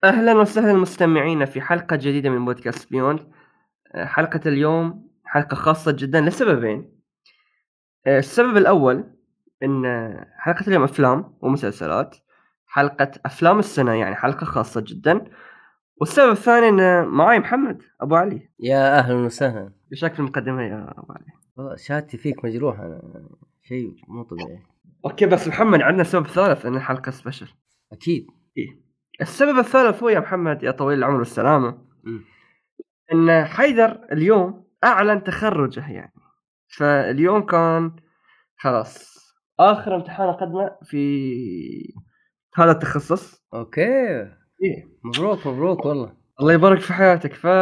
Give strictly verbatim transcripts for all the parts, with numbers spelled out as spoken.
أهلا وسهلا مستمعينا في حلقة جديدة من بودكاست بيوند. آه، حلقة اليوم حلقة خاصة جدا لسببين. آه، السبب الأول إن آه، حلقة اليوم أفلام ومسلسلات، حلقة أفلام السنة، يعني حلقة خاصة جدا. والسبب الثاني إن معاي محمد أبو علي. يا أهلا وسهلا. بشكل المقدمة يا أبو علي. والله شهادتي فيك مجروحة أنا، شيء مو طبيعي. أوكي، بس محمد عندنا سبب ثالث إن الحلقة سبيشل. أكيد. إيه السبب الثالث هو يا محمد يا طويل العمر والسلامة، مم. إن حيدر اليوم أعلن تخرجه يعني. فاليوم كان خلاص آخر امتحان أخذنا في هذا التخصص. أوكي، إيه مبروك مبروك والله. الله يبارك في حياتك. ف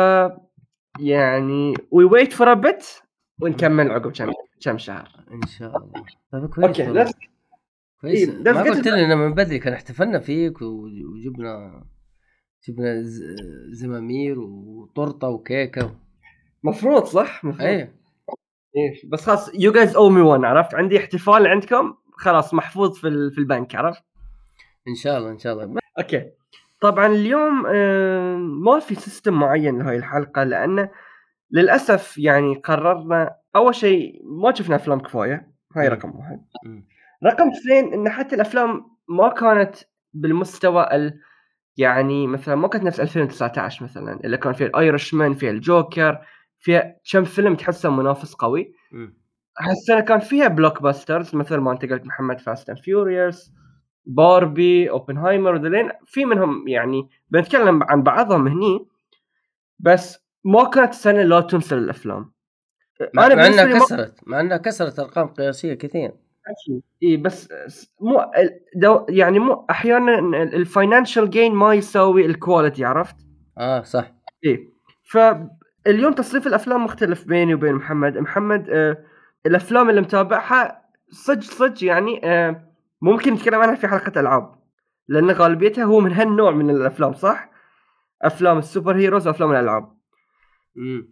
يعني we wait for a bit ونكمل عقب كم كم شهر إن شاء الله. طيب كويس أوكي. let's والله. إيه كويس، let's ما get قلت it. لنا من بدري كان احتفلنا فيك وجبنا جبنا ز- زمامير وطرطة وكيكة. مفروض صح مفروض. أيه. إيه بس خلاص you guys owe me one. عرفت عندي احتفال عندكم خلاص محفوظ في ال- في البنك. عرفت. إن شاء الله إن شاء الله. أوكي طبعا اليوم آه، ما في سيستم معين لهاي الحلقة، لأن للأسف يعني قررنا أول شيء ما شفنا أفلام كفاية. هاي مم. رقم واحد. مم. رقم اثنين إن حتى الأفلام ما كانت بالمستوى ال يعني مثلا ما كانت نفس ألفين وتسعة عشر مثلا اللي كان فيه الأيرشمان، فيه الجوكر، فيها كم فيلم تحسه منافس قوي. مم. هالسنة كان فيها بلوك باسترز مثل ما أنت قلت محمد، فاست أند فيوريوس، باربي، أوبنهايمر، وذلين في منهم يعني بنتكلم عن بعضهم هني. بس ما كانت السنة لا تنسى للأفلام. مع أنا مع إنها بالنسبة لي ما كسرت مع إنها كسرت أرقام قياسية كثير. أكيد. إيه بس س مو ال دو يعني مو أحيانًا ال الfinancial gain ما يساوي الquality. عرفت؟ آه صح. إيه. فاليوم تصنيف الأفلام مختلف بيني وبين محمد. محمد آآ الأفلام اللي متابعها صدق، صدق يعني آآ ممكن نتكلم عنها في حلقة ألعاب، لأن غالبيتها هو من هالنوع من الأفلام صح؟ أفلام السوبر هيروز وأفلام الألعاب. مم.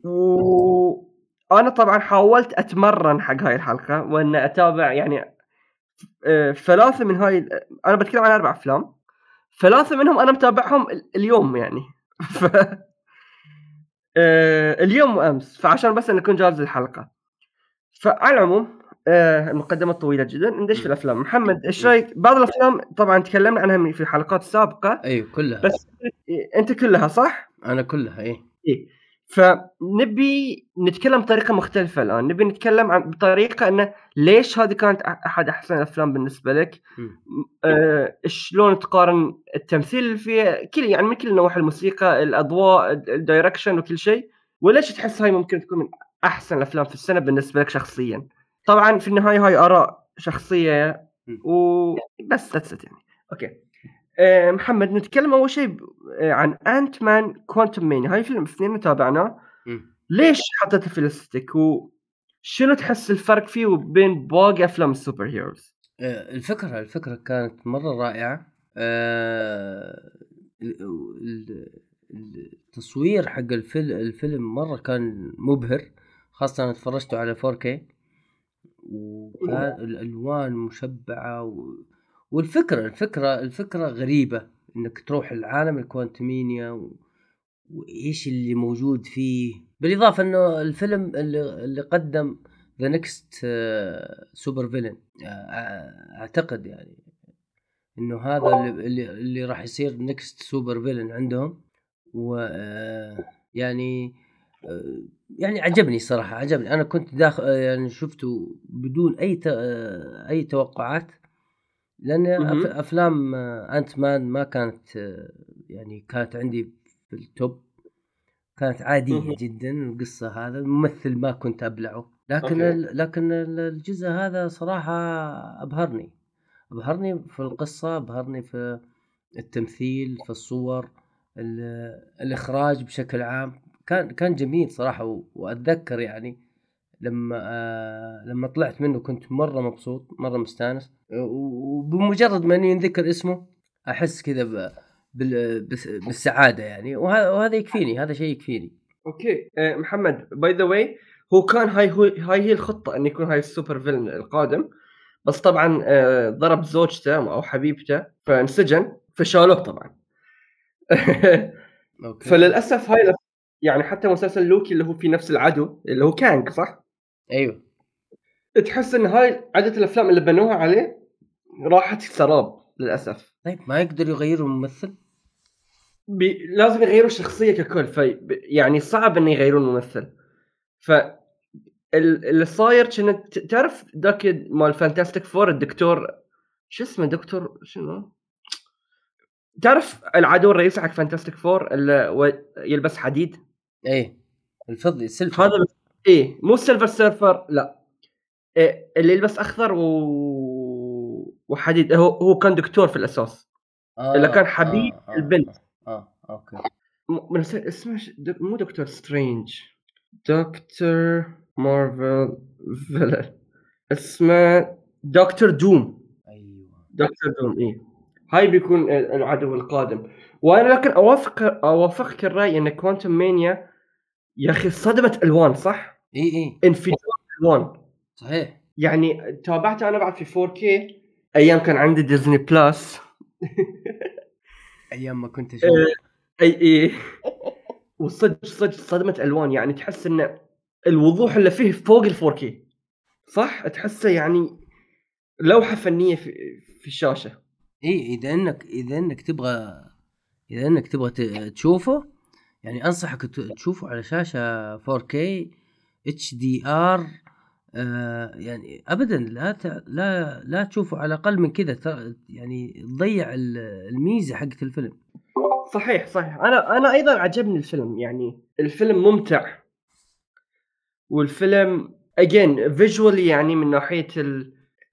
وأنا طبعًا حاولت أتمرن حق هاي الحلقة، وإن أتابع يعني آآ ثلاثة من هاي ال أنا باتكلم عن أربع أفلام، ثلاثة منهم أنا متابعهم ال اليوم يعني. ف آآ اليوم وأمس، فعشان بس نكون جاهز للحلقة. فعلى العموم آآ المقدمة طويلة جدًا، ندش في مم. الأفلام. محمد إيش مم. رأيك؟ بعض الأفلام طبعًا تكلمنا عنها من في الحلقات السابقة، أيوة كلها. بس أ أنت كلها صح؟ أنا كلها إيه. إيه. فنبي نتكلم بطريقة مختلفة الآن. نبي نتكلم عن بطريقة إنه ليش هذه كانت أ أحد أحسن الأفلام بالنسبة لك؟ مم. م آآ شلون تقارن التمثيل اللي فيها كل يعني من كل النواحي، الموسيقى، الأضواء، ال الdirection وكل شيء، وليش تحس هاي ممكن تكون من أحسن الأفلام في السنة بالنسبة لك شخصيًا؟ طبعًا في النهاية هاي آراء شخصية مم. وبس that's it يعني. أوكي. آآ محمد نتكلم أول شيء ب آآ عن Ant Man Quantumania. هاي فيلم اثنين تابعناه. مم. ليش حطيته في لستك؟ وشنو تحس الفرق فيه وبين باقي أفلام السوبر هيروز؟ آآ الفكرة الفكرة كانت مرّة رائعة. آآ ال ال التصوير حق الفيل الفيلم مرّة كان مبهر، خاصةً أنا اتفرجته على فور كيه وكان الألوان مشبعة و والفكرة الفكرة الفكرة غريبة، إنك تروح لعالم الكوانتمينيا و وإيش اللي موجود فيه، بالإضافة إنه الفيلم اللي اللي قدّم The Next Super Villain. آآ أعتقد يعني إنه هذا اللي اللي اللي راح يصير Next Super Villain عندهم. و آآ يعني آآ يعني عجبني صراحة، عجبني. أنا كنت داخ يعني شُفته بدون أي ت آه، أي توقعات، لأن أف اهم. أفلام أنت مان ما كانت آه، يعني كانت عندي في الtop. كانت عادية اهم. جدًا القصة، هذا الممثل ما كنت أبلعه، لكن أوكي. ال لكن ال الجزء هذا صراحة أبهرني، أبهرني في القصة، أبهرني في التمثيل، في الصور، ال الإخراج بشكل عام، كان كان جميل صراحة. و وأتذكر يعني لمّا آآ لمّا طلعت منه كنت مرّة مبسوط، مرّة مستانس. و وبمجرد ما إنه ينذكر اسمه أحس كذا ب بال بس بالسعادة يعني، وه وهذا يكفيني، هذا شيء يكفيني. أوكي. آآ محمد by the way هو كان هاي هو هاي هي الخطة إنه يكون هاي السوبر فيلن القادم، بس طبعًا آآ ضرب زوجته أو حبيبته فانسجن، فشالوه طبعًا. اوكي. فللاسف هاي يعني حتى مسلسل لوكي اللي هو في نفس العدو اللي هو كانج صح، ايوه تحس ان هاي عدد الافلام اللي بنوها عليه راحت سراب للاسف. طيب ما يقدر يغيروا الممثل؟ بي... لازم يغيروا الشخصيه ككل، في ب- يعني صعب انه يغيرون الممثل. ف ال- اللي صاير كنت تعرف ذاك مال فانتاستيك فور الدكتور شو اسمه دكتور شنو، تعرف العدو الرئيسي حق فانتاستيك فور اللي و- يلبس حديد؟ ايه الفضي السيلفر. هذا ايه مو سيلفر سيرفر لا، إيه اللي يلبس اخضر و... وحديد، هو هو كان دكتور في الاساس، اللي اه كان حبيب اه اه البنت. اه, آه. اوكي. م- من اسمه اسمه ش- دك- مو دكتور سترينج، دكتور مارفل فيلن، اسمه دكتور دوم. ايوه دكتور دوم ايه، هاي بيكون ال- العدو القادم. وانا لكن اوافق اوافقك الراي ان كوانتم مانيا يا اخي صدمت الوان صح، اي اي انفجار الوان. صحيح. يعني تابعته انا بعد في فور كي ايام كان عندي ديزني بلس. ايام ما كنت اشوف. اي اي وصدق صدق صدمة الوان، يعني تحس ان الوضوح اللي فيه فوق ال فور كي صح، تحسه يعني لوحة فنية في في الشاشة. اي اذا انك اذا انك تبغى اذا انك تبغى ت- تشوفه، يعني انصحك ت- تشوفه على شاشة فور كي اتش دي ار. آه يعني ابدا لا ت... لا لا تشوفه على اقل من كذا، ترى يعني تضيع ال- الميزة حقت الفيلم. صحيح صحيح، انا انا ايضا عجبني الفيلم، يعني الفيلم ممتع، والفيلم again visually يعني من ناحية ال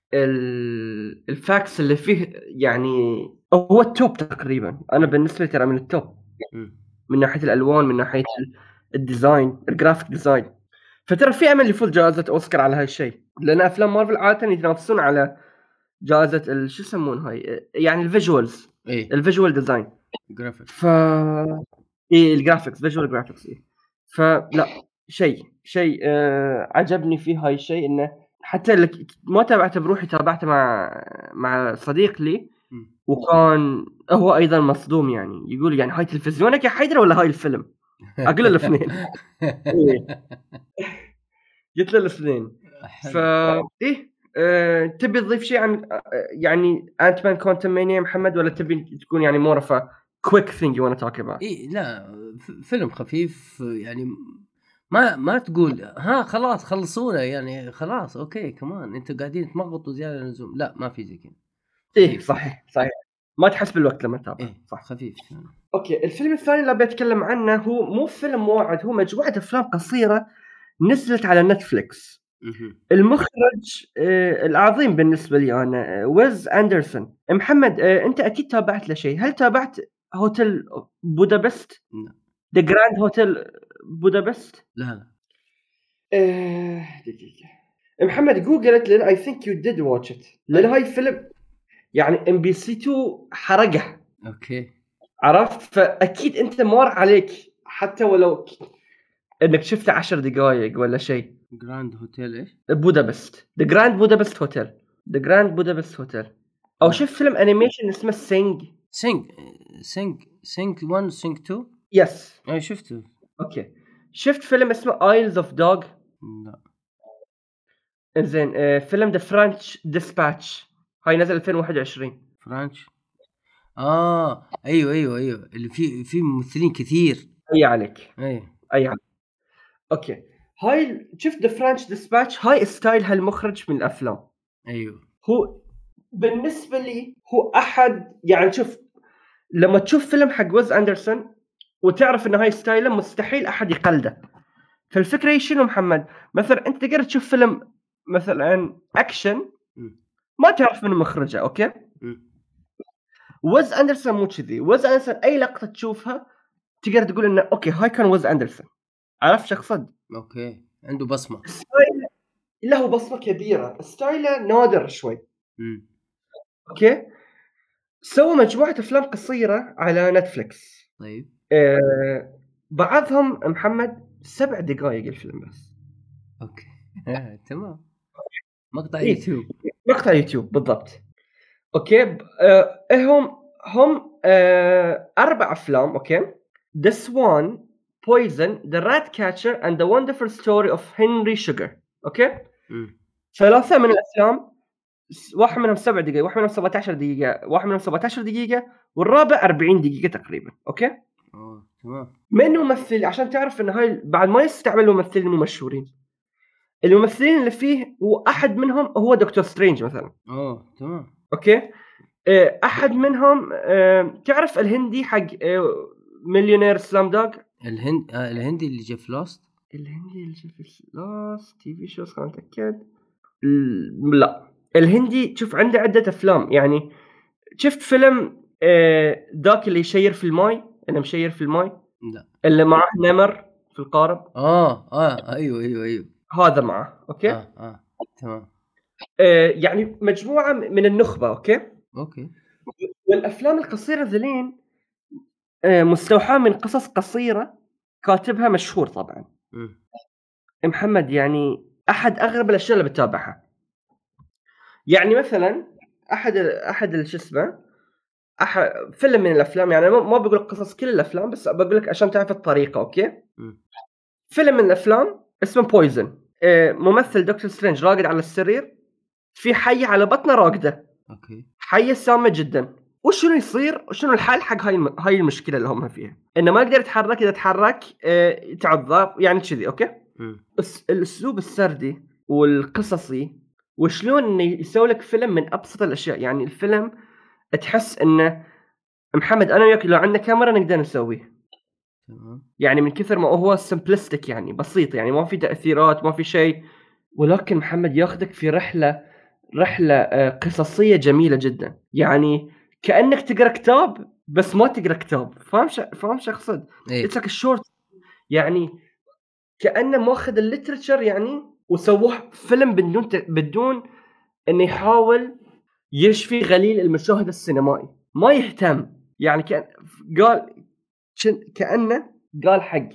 ال الفاكس اللي فيه يعني هو التوب تقريبا، انا بالنسبة لي ترى من التوب م. من ناحية الالوان، من ناحية ال- الديزاين الجرافيك ديزاين. فترى في امل يفوز جائزة اوسكار على هالشيء، لان افلام مارفل عادة يتنافسون على جائزة ال- شو يسمون هاي يعني الفيجوالز، ايه الفيجوال ديزاين. جرافيك. ف ايه الجرافيكس فيجوال جرافيكس ايه. فلا شيء شيء آه عجبني في هاي الشيء انه حتى اللي ما تابعته بروحي تابعته مع مع صديق لي، م. وكان هو ايضا مصدوم، يعني يقول يعني هاي تلفزيونك يا حيدر ولا هاي الفيلم؟ اقول له الاثنين. إيه. قلت له الاثنين. ف حلو. ايه آه، تبي تضيف شيء عن آه، يعني انت مان كوانتم مانيا محمد، ولا تبي تكون يعني more of a quick thing you want to talk about؟ ايه لا ف- فيلم خفيف يعني، ما ما تقول ها خلاص خلصونا يعني خلاص اوكي كمان انتوا قاعدين تمغطوا زياده عن اللزوم، لا ما في زي كذا. ايه خفيف. صحيح صحيح، ما تحس بالوقت لما تتابع ايه صح. خفيف. اوكي الفيلم الثاني اللي ابي اتكلم عنه هو مو فيلم واحد، هو مجموعة افلام قصيرة نزلت على نتفليكس. مهم. المخرج آه العظيم بالنسبة لي انا آه ويز اندرسون. محمد آه انت اكيد تابعت له شيء، هل تابعت هوتيل بودابست؟ لا ذا جراند هوتيل بودابست؟ لا لا. آه دقيقة محمد جوجلت لان اي ثينك يو ديد واتش ات، لان طيب. هاي الفيلم يعني ام بي سي اثنين حرقه، اوكي. عرفت؟ فاكيد انت مر عليك حتى ولو انك شفته عشر دقائق ولا شيء. جراند هوتيل ايش؟ بودابست ذا جراند بودابست هوتيل، ذا جراند بودابست هوتيل. او لا. شفت فيلم انيميشن اسمه سينج؟ سينج سينج سينج واحد سينج اثنين. يس اي شفته. اوكي. شفت فيلم اسمه ايلز اوف دوغ؟ لا. زين آه فيلم ذا فرنش ديسباتش، هاي نزل ألفين وواحد وعشرين. فرانش. اه ايوه ايوه ايوه اللي في في ممثلين كثير. اي عليك اي. اي عليك. اوكي هاي شفت ذا فرنش ديسباتش، هاي ستايل هالمخرج من الافلام. ايوه. هو بالنسبه لي هو احد يعني شوف، لما تشوف فيلم حق ويز اندرسون وتعرف ان هاي ستايله مستحيل احد يقلده. فالفكره هي شنو محمد، مثلا انت تقدر تشوف فيلم مثلا اكشن م. ما تعرف من مخرجه اوكي. م. ويز اندرسون مو كذي، ويز اندرسون اي لقطه تشوفها تقدر تقول انه اوكي هاي كان ويز اندرسون، عرفت شو اقصد؟ اوكي عنده بصمه. ستايله له بصمه كبيره، ستايله نادر شوي. م. اوكي سووا مجموعه افلام قصيره على نتفليكس. طيب. آه بعضهم محمد سبع دقائق الفيلم بس. اوكي. تمام. مقطع إيه يوتيوب. مقطع يوتيوب بالضبط. اوكي ب- آه هم هم آه اربع افلام، اوكي. The Swan, Poison, The Ratcatcher and The Wonderful Story of Henry Sugar. اوكي. مم. ثلاثه من الافلام، واحد منهم سبع دقائق، واحد منهم سبعة عشر دقيقه، واحد منهم سبعة عشر دقيقه، والرابع أربعين دقيقه تقريبا. اوكي. اه تمام. من ممثل عشان تعرف ان هاي بعد ما يستعملوا ممثلين مشهورين، الممثلين اللي فيه واحد منهم هو دكتور سترينج مثلا. اه تمام. اوكي. آه، احد منهم آه، تعرف الهندي حق آه، مليونير سلام دوغ؟ الهند آه الهندي اللي جاء في لاست. الهندي اللي في لاست تي في شوز، خلينا نتاكد. لا، الهندي شوف عنده عده افلام. يعني شفت فيلم آه، ذاك اللي يشير في الماي، انا مشير في الماي، لا اللي معه نمر في القارب. اه اه ايوه ايوه ايوه هذا معه. اوكي. اه اه تمام. آه، يعني مجموعه من النخبه. اوكي. اوكي. والافلام القصيره ذلين آه، مستوحاه من قصص قصيره كاتبها مشهور طبعا. مم. محمد يعني احد اغرب الاشياء اللي بتابعها. يعني مثلا احد احد شو اسمه أح... فيلم من الافلام، يعني ما ما بقول قصص كل الافلام، بس بقول لك عشان تعرف الطريقه. اوكي. مم. فيلم من الافلام اسمه بويزن. ممثل دكتور سترينج راقد على السرير، في حية على بطنه راقده، اوكي. حية سامة جدا. وشنو يصير وشنو الحل حق هاي الم... هاي المشكله اللي هم فيها؟ انه ما يقدر يتحرك، اذا تحرك آه، تعض يعني كذي. اوكي. مم. بس الاسلوب السردي والقصصي، وشلون انه يسوي لك فيلم من ابسط الاشياء. يعني الفيلم تحس انه محمد انا وياك لو عندنا كاميرا نقدر نسويه. تمام. يعني من كثر ما هو سمبلستيك، يعني بسيط، يعني ما في تاثيرات، ما في شيء، ولكن محمد ياخذك في رحله رحله آه، قصصيه جميله جدا. يعني كانك تقرا كتاب بس ما تقرا كتاب. فاهم ش... فاهم شو اقصد؟ ايه اتس لايك شورت. يعني كانه ماخذ الليترشر يعني وسووه فيلم بدون ت... بدون انه يحاول يشفي غليل المشاهد السينمائي. ما يهتم. يعني كان قال شن... كانه قال حق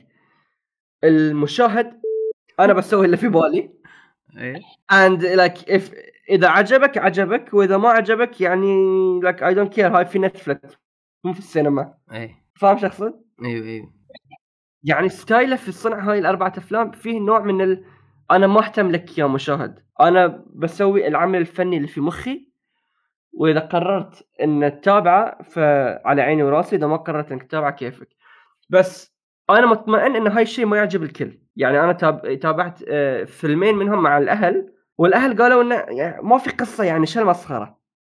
المشاهد انا بسوي اللي في بالي، ايه and like if اذا عجبك عجبك، واذا ما عجبك يعني like I don't care. هاي في نتفلكس مو في السينما. ايه فاهم شو اقصد؟ ايوه ايوه يعني ستايله في صنع هاي الاربعه افلام فيه نوع من ال... انا ما اهتم لك يا مشاهد، انا بسوي العمل الفني اللي في مخي، واذا قررت ان تتابعه فعلى عيني وراسي، اذا ما قررت انك تتابعه كيفك. بس انا مطمئن ان هاي الشيء ما يعجب الكل. يعني انا تاب... تابعت آه، فيلمين منهم مع الاهل، والاهل قالوا انه يعني ما في قصه، يعني شو المسخره.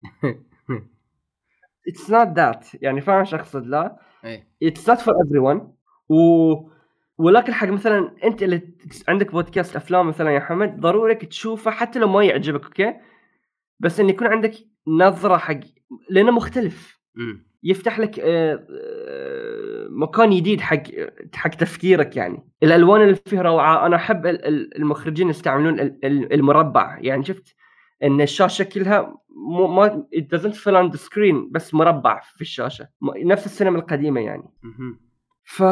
it's not that. يعني فاهم شو اقصد؟ لا ايه it's not for everyone. و ولكن حق مثلا انت اللي ت- عندك بودكاست افلام مثلا يا حمد، ضروري إنك تشوفه حتى لو ما يعجبك. اوكي. بس ان يكون عندك نظره حق، لانه مختلف، مم. يفتح لك آه، آه، مكان جديد حق حق تفكيرك. يعني الالوان اللي فيه روعه. انا احب ال- ال- المخرجين يستعملون ال- ال- المربع. يعني شفت ان الشاشه كلها مو ما it doesn't fill on the screen، بس مربع في الشاشه، م- نفس السينما القديمه يعني. مهم. ف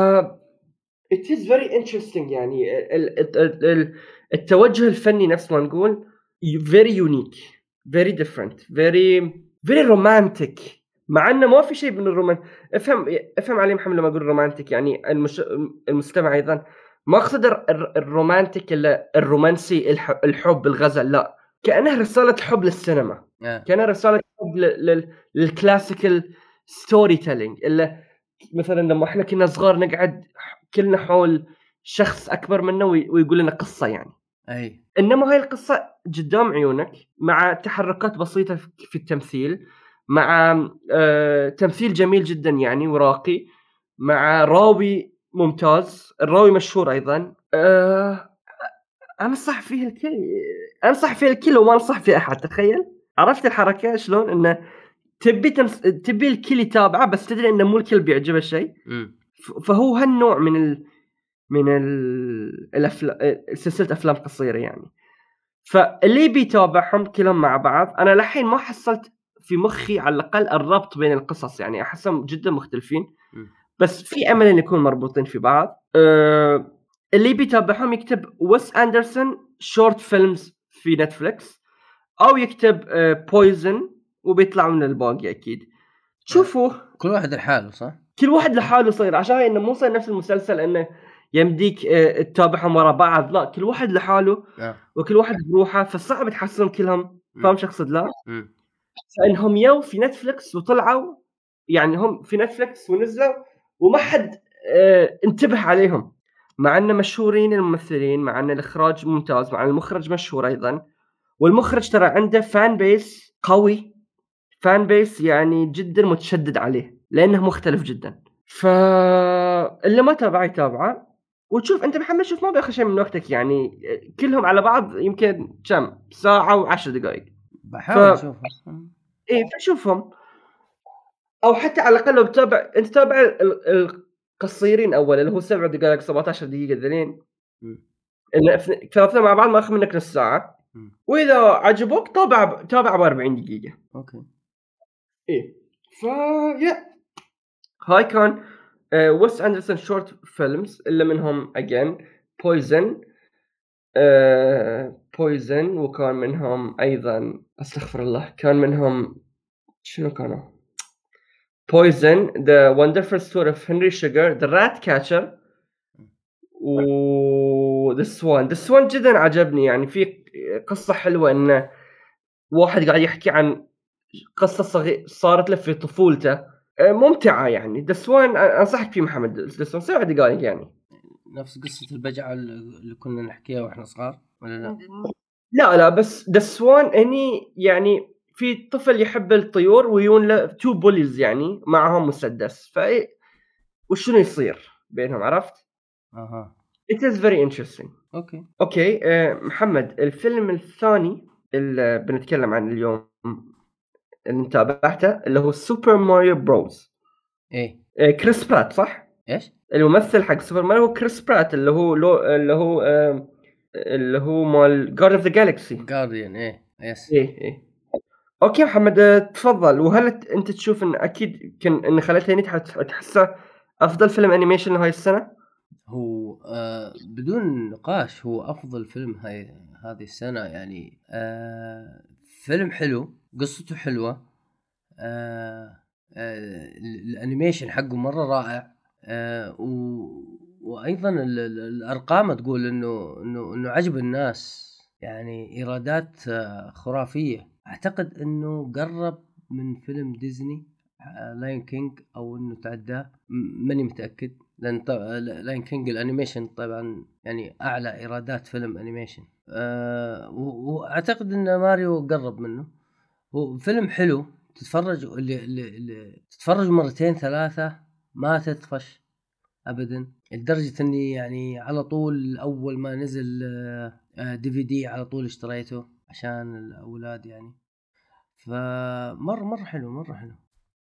it is very interesting. يعني ال- ال- ال- ال- التوجه الفني نفس ما نقول very unique, very different, very very romantic. مع انه ما في شيء من الرومان. افهم افهم علي محمد لما اقول رومانتك. يعني المش... المستمع ايضا ما اقصد الر- الر- الرومانتك الا الرومانسي، الح... الحب، الغزل، لا، كانها رساله حب للسينما، آه. كانها رساله حب لل... لل... للكلاسيكال ستوري تيلينج. الا مثلا لما احنا كنا صغار نقعد كلنا حول شخص اكبر منا وي... ويقول لنا قصه يعني. اي انما هاي القصه قدام عيونك، مع تحركات بسيطه في التمثيل، مع آه، تمثيل جميل جدا يعني وراقي، مع راوي ممتاز. الراوي مشهور ايضا. أه انصح فيه الكل، انصح فيه الكل وما انصح فيه احد. تخيل، عرفت الحركه شلون؟ انه تبي تمس... تبي الكل يتابعه، بس تدري انه مو الكل بيعجبه الشيء. مم. ف- فهو هالنوع من ال... من ال... الافلام، سلسله افلام قصيره يعني. فاللي بيتابعهم كلهم مع بعض، انا للحين ما حصلت في مخي على الاقل الربط بين القصص. يعني احسهم جدا مختلفين، مم. بس في امل ان يكون مربوطين في بعض. أه اللي بيتابعهم يكتب ويس اندرسون شورت فيلمز في نتفليكس، او يكتب بويزن، وبيطلع من الباقي اكيد. شوفوا كل واحد لحاله صح؟ كل واحد لحاله يصير، عشان هي انه مو صار نفس المسلسل انه يمديك آه، تتابعهم ورا بعض، لا كل واحد لحاله اه وكل واحد بروحه، فصعب تحصلهم كلهم. فاهم شو اقصد؟ لا امم فانهم يو في نتفلكس وطلعوا، يعني هم في نتفلكس ونزلوا وما حد آه، انتبه عليهم، مع انه مشهورين الممثلين، مع ان الاخراج ممتاز، مع ان المخرج مشهور ايضا، والمخرج ترى عنده فان بيس قوي، فان بيس يعني جدا متشدد عليه لانه مختلف جدا. فاللي ما تابعه يتابعه وتشوف. انت محمد شوف ما بياخذ شيء من وقتك، يعني كلهم على بعض يمكن كم ساعه وعشر دقائق. ف بحاول اشوفه. ايه فشوفهم، او حتى على الاقل لو بتابع انت تابع ال- القصيرين اول اللي هو سبع دقائق سبعتاشر دقيقه ذلين، مم. ان ثلاثه مع بعض ما اخذ منك نص ساعه، مم. واذا عجبوك تابع تابع ب أربعين دقيقه. اوكي. ايه ف يا هاي كان ويس اندرسون شورت فيلمز اللي منهم اجين بويزن بويزن وكان منهم ايضا استغفر الله كان منهم شنو كانوا بويزن ذا وندرفul ستوري اوف هنري شوجر ذا رات كاتشر و ذا سوان. ذا سوان جدا عجبني، يعني في قصة حلوة انه واحد قاعد يحكي عن قصة صغيرة صارت له في طفولته، آه، ممتعة يعني. ذا سوان انصحك فيه محمد، ذا سوان سبع دقائق يعني. نفس قصة البجعة اللي كنا نحكيها واحنا صغار ولا لا؟ لا لا بس ذا سوان اني يعني في طفل يحب الطيور ويون له تو بوليز يعني معهم مسدس، ف وشنو يصير بينهم، عرفت؟ اها It is very interesting. اوكي. اوكي آه، محمد الفيلم الثاني اللي بنتكلم عنه اليوم اللي تابعته اللي هو سوبر ماريو بروز. ايه آه، كريس برات صح؟ ايش؟ الممثل حق سوبر ماريو هو كريس برات اللي هو لو اللي هو آه، اللي هو مال جارد اوف ذا جالكسي. جارديان ايه يس. ايه ايه اوكي محمد آه، تفضل. وهل ت- انت تشوف ان اكيد كان ان خلتها نجحة تحسه افضل فيلم انيميشن لهاي السنه؟ هو آه بدون نقاش هو افضل فيلم هاي هذه السنة يعني. آه فيلم حلو، قصته حلوة، آه آه الانيميشن حقه مرة رائع. آه و وايضا ال- ال- الارقام تقول انه انه انه عجب الناس، يعني ايرادات آه خرافية. اعتقد انه قرب من فيلم ديزني لاين كينج او انه تعداه، م- ماني متأكد، لان لاين كينج الانيميشن طبعا يعني اعلى ايرادات فيلم انيميشن. أه و- واعتقد ان ماريو قرب منه. هو فيلم حلو تتفرج اللي, اللي, اللي تتفرج مرتين ثلاثة ما تطفش ابدا، لدرجة اني يعني على طول اول ما نزل دي في دي على طول اشتريته عشان الاولاد يعني. فمر مر حلو مره حلو.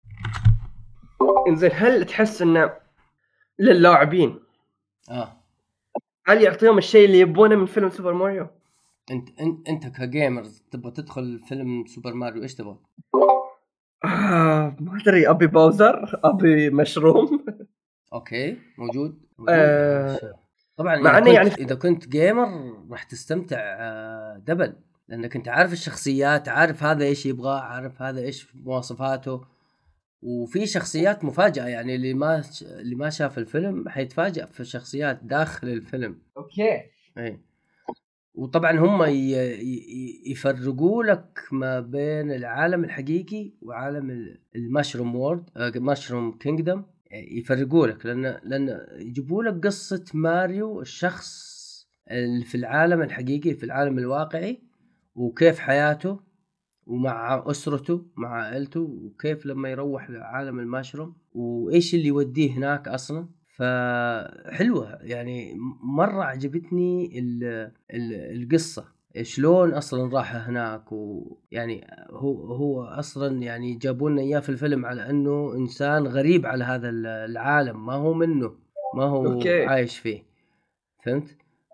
انزين هل تحس انه للاعبين اه هل يعطيهم الشيء اللي يبونه من فيلم سوبر ماريو؟ انت انت انت كجيمرز تبغى تدخل فيلم سوبر ماريو ايش تبغى؟ آه ما ادري، ابي باوزر، ابي مشروم. اوكي موجود موجود هذا آه الشيء. طبعا مع اذا انه يعني كنت اذا كنت جيمر راح تستمتع آه، دبل، لانك انت عارف الشخصيات، عارف هذا ايش يبغى، عارف هذا ايش مواصفاته، وفي شخصيات مفاجأة يعني. اللي ما اللي ما شاف الفيلم حيتفاجأ في الشخصيات داخل الفيلم. اوكي اي وطبعا هم ي- ي- يفرقوا لك ما بين العالم الحقيقي وعالم ال- المشروم وورد مشروم كينجدم. يفرقوا لك لان لان يجيبوا لك قصة ماريو الشخص اللي في العالم الحقيقي في العالم الواقعي، وكيف حياته ومع أسرته مع عائلته، وكيف لما يروح لعالم المشروم وإيش اللي يوديه هناك أصلا. فحلوة يعني مرة عجبتني ال ال القصة شلون أصلا راح هناك، ويعني هو هو أصلا يعني جابوا لنا إياه في الفيلم على أنه إنسان غريب على هذا العالم، ما هو منه، ما هو اوكي عايش فيه. فهمت؟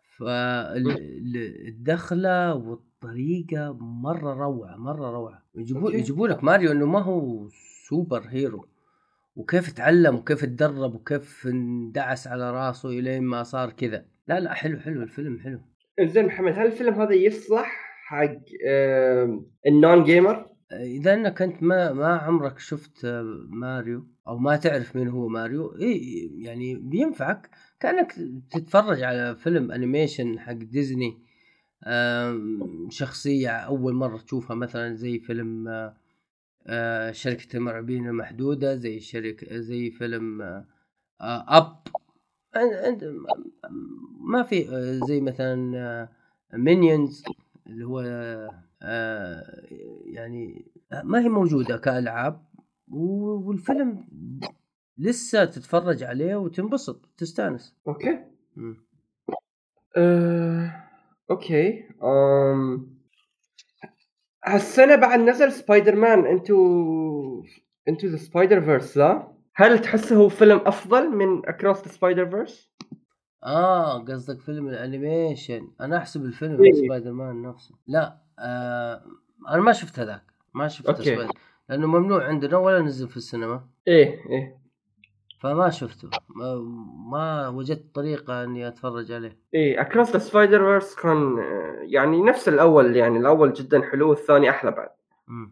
فالدخلة والطريقة مرة روعة مرة روعة. يجيبوا اوكي يجيبوا لك ماريو انه ما هو سوبر هيرو، وكيف تعلم وكيف تدرب وكيف اندعس على راسه الين ما صار كذا. لا لا حلو حلو الفيلم حلو. انزين محمد هل الفيلم هذا يصلح حق آه النون جيمر؟ اذا انك انت ما ما عمرك شفت ماريو او ما تعرف مين هو ماريو، إيه يعني بينفعك كأنك تتفرج على فيلم انيميشن حق ديزني. آم، شخصية اول مرة تشوفها مثلا زي فيلم آه، شركة المرعبين المحدودة، زي شركة زي فيلم آه، اب. عند عند- ما في آه، زي مثلا مينيونز اللي هو آه، يعني ما هي موجودة كألعاب، و- والفيلم لسه تتفرج عليه وتنبسط تستانس. اوكي. مم. أه... اوكي. أم... هالسنة بعد نزل سبايدر مان انتو انتو ذا سبايدر فيرس، لا؟ هل تحسه هو فيلم افضل من اكروس ذا سبايدر فيرس؟ اه قصدك فيلم الانيميشن، انا احسب الفيلم ايه. سبايدر مان نفسه. لا آه انا ما شفت هذاك، ما شفت اوكي. سبايدر لانه ممنوع عندنا ولا نزل في السينما، ايه ايه فما شفته. ما, ما وجدت طريقة اني اتفرج عليه. ايه اكروس ذا سبايدر فيرس كان آه، يعني نفس الاول، يعني الاول جدا حلو والثاني احلى بعد. مم.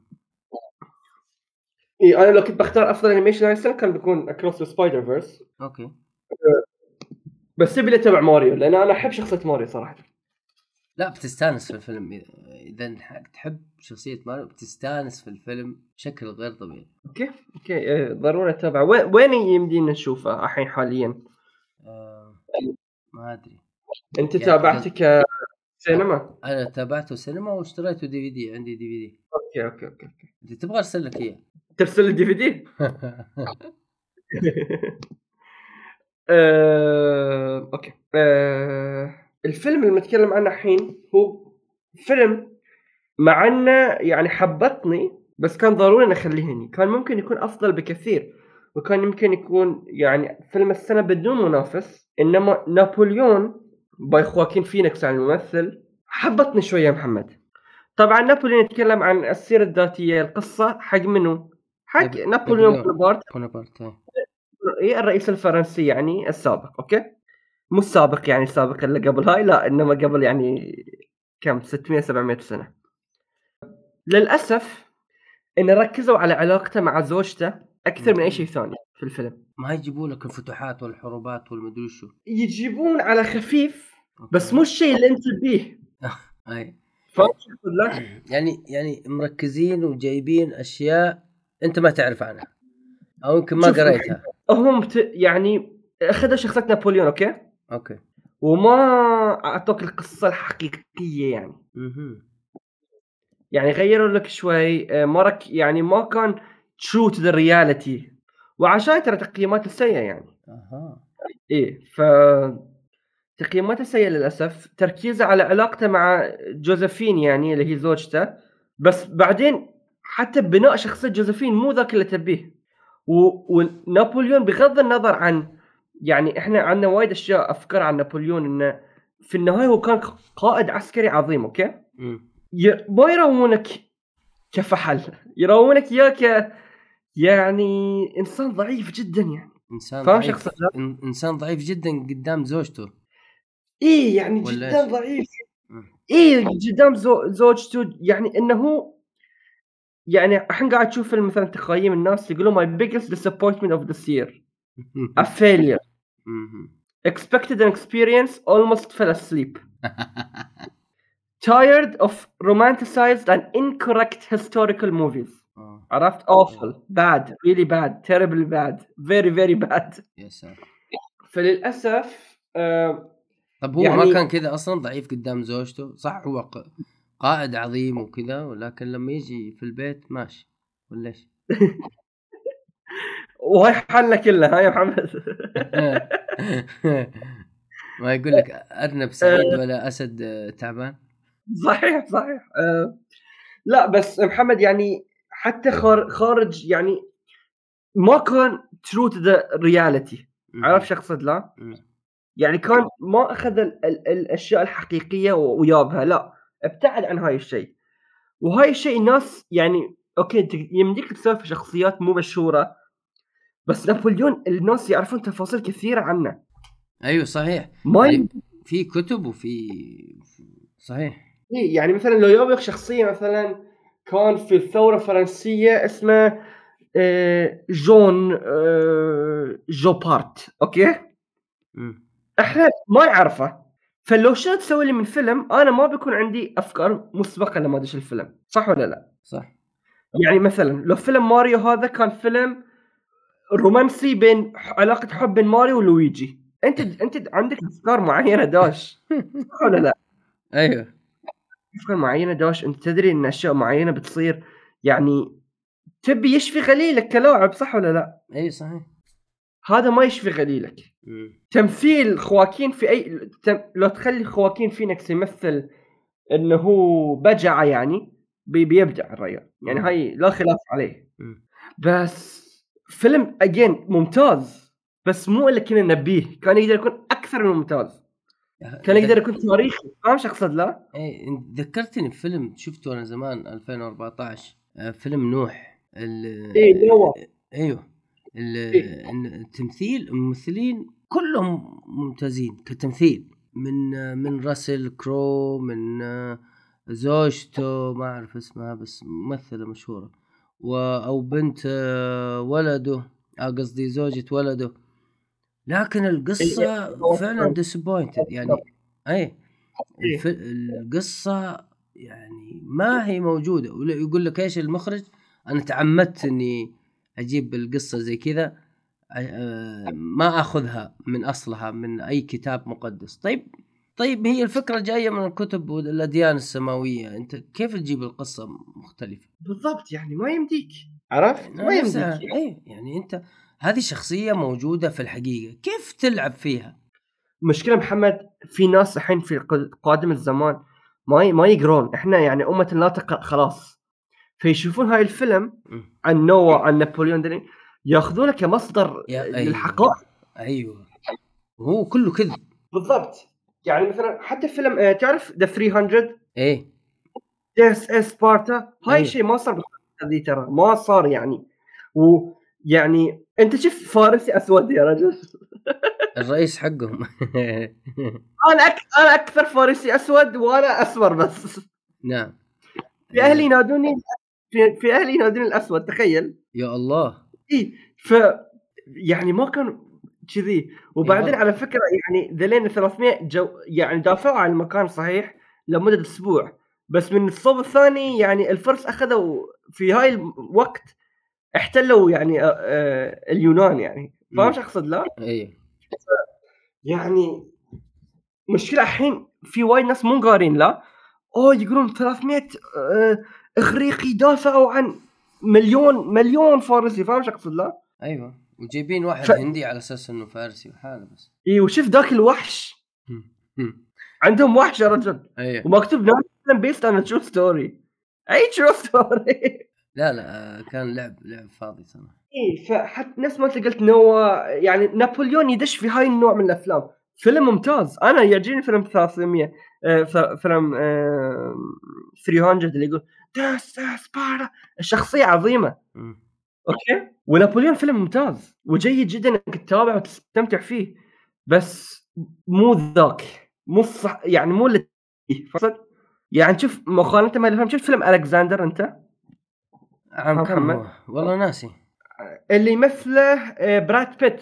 ايه انا لو كنت بختار افضل انيميشن هاي السنة كان بيكون اكروس ذا سبايدر فيرس، اوكي. بس يبي لي تبع ماريو لان انا احب شخصية ماريو صراحة. لا بتستانس في الفيلم، اذا تحب شخصية ماريو بتستانس في الفيلم بشكل غير طبيعي. اوكي اوكي إيه ضروري اتابع. وين وين يمدينا نشوفه الحين حاليا؟ آه ما ادري. انت يعني قصد... تابعتك سينما؟ انا تابعته سينما واشتريته دي في دي، عندي دي في دي. اوكي اوكي اوكي اوكي. انت تبغى ارسل لك اياه؟ ترسل الدي في دي؟ آه، اوكي. آه، الفيلم اللي نتكلم عنه الحين هو فيلم مع انه يعني حبطني، بس كان ضروري نخليه هني. كان ممكن يكون افضل بكثير، وكان يمكن يكون يعني فيلم السنة بدون منافس، انما نابليون باي خواكين فينيكس عن الممثل حبطني شوية يا محمد. طبعا نابليون يتكلم عن السيرة الذاتية، القصة حق منو؟ حق نب... نابليون نابليون بونابرت، بونابرت. إيه. إيه الرئيس الفرنسي يعني السابق. اوكي، مو السابق يعني السابق اللي قبل هاي، لا انما قبل يعني كم ستمية سبعمية سنة. للأسف إن ركزوا على علاقته مع زوجته أكثر من أي شيء ثاني في الفيلم. ما يجيبوا لك الفتوحات والحروبات والمدري شو. يجيبون على خفيف، بس أوكي. مو الشيء اللي أنت تبيه. اي. فاهم شو أقول لك؟ يعني يعني مركزين وجايبين اشياء انت ما تعرف عنها او يمكن ما شوف قريتها. هم بت... يعني أخذوا شخصية نابليون أوكي، اوكي. وما أعطوك القصة الحقيقية يعني. اها. يعني غيروا لك شوي، آه، مرك يعني ما كان true to the reality، وعشان ترى تقييمات السيئة يعني. اها. إيه ف تقييماته سيئة للأسف. تركيزه على علاقته مع جوزفين يعني اللي هي زوجته، بس بعدين حتى بناء شخصية جوزفين مو ذاك اللي تبيه. و- ونابليون بغض النظر عن يعني احنا عندنا وايد اشياء افكار عن نابليون، انه في النهاية هو كان قائد عسكري عظيم اوكي. أمم. ي- ما يرونك كفحل، يرونك اياه ك يعني انسان ضعيف جدا يعني. انسان فاهم شخصية؟ ضعيف، إن- انسان ضعيف جدا قدام زوجته ايه يعني ولا جدا ايش؟ ضعيف. أمم. إيه قدام زو زوجته يعني إنه يعني الحين قاعد تشوف فيلم مثلًا تقييم الناس يقولون my biggest disappointment of this year a failure أمم. expected an experience almost fell asleep tired of romanticized and incorrect historical movies. آه. عرفت؟ awful bad really bad terribly bad very very bad. يا ساتر. فللأسف آآ طب هو ما يعني كان كذا اصلا ضعيف قدام زوجته؟ صح هو ق- قائد عظيم وكذا، ولكن لما يجي في البيت ماشي ولا ايش؟ وهاي حالنا كلنا ها يا محمد. ما يقول لك ارنب سعيد ولا اسد آه، تعبان. صحيح صحيح. آآ لأ بس محمد يعني حتى خار خارج يعني ما كان true to the reality. عرفت شو أقصد لا؟ أمم. يعني كان ما أخذ ال ال الأشياء الحقيقية و ويابها، لأ، ابتعد عن هاي الشيء. وهاي الشيء الناس يعني أوكي أنت يمديك تسوي في شخصيات مو مشهورة، بس نابليون الناس يعرفون تفاصيل كثيرة عنه. ايوه صحيح. ما ي يعني في كتب وفي صحيح. إيه يعني مثلًا لو جابوا لك شخصية مثلًا كان في الثورة الفرنسية اسمه آه، جون آه، جوبارت. أوكي مم. إحنا ما نعرفه، فلو شو تسوي لي من فيلم أنا ما بيكون عندي أفكار مسبقة لما أدش الفيلم، صح ولا لا؟ صح. يعني مثلا لو فيلم ماريو هذا كان فيلم رومانسي بين علاقة حب بين ماريو ولويجي، أنت أنت عندك أفكار معينة داش، صح ولا لا؟ ايوه أفكار معينة داش، أنت تدري إن أشياء معينة بتصير، يعني تبي يشفي غليلك كلاعب، صح ولا لا؟ اي صحيح. هذا ما يشفي غليلك. مم. تمثيل خواكين في أي تم... لو تخلي خواكين فينيكس يمثل إنه هو بجعة يعني بي... بيبدع الرجال، يعني مم. هاي لا خلاف عليه. مم. بس فيلم أجين ممتاز، بس مو اللي كنا نبيه، كان يقدر يكون أكثر من ممتاز، كان يقدر يكون تاريخي، فاهم شو أقصد لا؟ ايه انت ذكرتني بفيلم شفته انا زمان ألفين وأربعطعش، آه، فيلم نوح ال- إيه نوح. ايوه ال- إيه إن التمثيل الممثلين كلهم ممتازين كتمثيل، من آه، من راسل كرو، من آه، زوجته ما اعرف اسمها بس ممثلة مشهورة، و او بنت آه، ولده، آه، قصدي زوجة ولده. لكن إيه القصة فعلا disappointed يعني. اي الف... إيه القصة يعني ما هي موجودة، ولا يقول لك ايش المخرج، انا تعمدت اني اجيب القصة زي كذا، آه، ما اخذها من اصلها من اي كتاب مقدس. طيب طيب هي الفكرة جاية من الكتب والاديان السماوية، انت كيف تجيب القصة مختلفة؟ بالضبط، يعني ما يمديك، عرفت؟ ما يمديك. نفسها ايه يعني انت هذه شخصية موجودة في الحقيقة، كيف تلعب فيها؟ مشكلة محمد في ناس الحين في ق- قادم الزمان ما ي... ما يقرون، احنا يعني أمة لا تقرأ خلاص، فيشوفون هاي الفيلم م. عن نوح عن نابليون ديني ياخذونه كمصدر يا ايوه للحقائق. ايوه هو كله كذب. بالضبط، يعني مثلا حتى فيلم آه، تعرف ذا ثلاثمية ايه ديس سبارتا، هاي ايوه شيء ما صار بالحقيقة دي، ترى ما صار يعني. ويعني انت شفت فارسي اسود يا رجل؟ الرئيس حقهم. انا أك... انا اكثر فارسي اسود وانا اسمر بس. نعم. في اهلي آه، ينادوني في, في اهلي ينادوني الاسود، تخيل. يا الله اي ف يعني ما كان كذي. يا وبعدين والله. على فكره يعني ذلين ثلاثمية جو يعني دافعوا عن المكان صحيح لمده اسبوع، بس من الصوب الثاني يعني الفرس اخذوا في هاي الوقت احتلوا يعني آه، آه، اليونان، يعني فاهم امم شو اقصد لا؟ ايه يعني مشكلة الحين في وايد ناس مو قارين لا، اوه يقولون ثلاثمية آه، اغريقي دافعوا عن مليون مليون فارسي، فاهم شو اقصد لا؟ ايوه وجايبين واحد ف هندي على اساس انه فارسي وحاله بس. اي وشوف ذاك الوحش، مم. مم. عندهم وحش يا رجل، ايوه ومكتوب ناس بيست انا ترو ستوري. اي ترو ستوري. لا لا، آه، كان لعب لعب فاضي صراحة. اي فحتى نفس ما انت قلت نوا يعني نابليون يدش في هاي النوع من الافلام، فيلم ممتاز، انا يعجبني فيلم ثلاثمية آه، ف- فيلم آه، ثلاثمية اللي يقول داس سبارا، الشخصية عظيمة. مم. اوكي ونابليون فيلم ممتاز وجيد جدا انك تتابعه وتستمتع فيه، بس مو ذاك، مو الصح يعني، مو اللي فقط. يعني شوف مقارنة ما الفيلم، شفت فيلم الكسندر انت؟ عام ها كم محمد هو والله ناسي. اللي يمثله آه، براد بيت،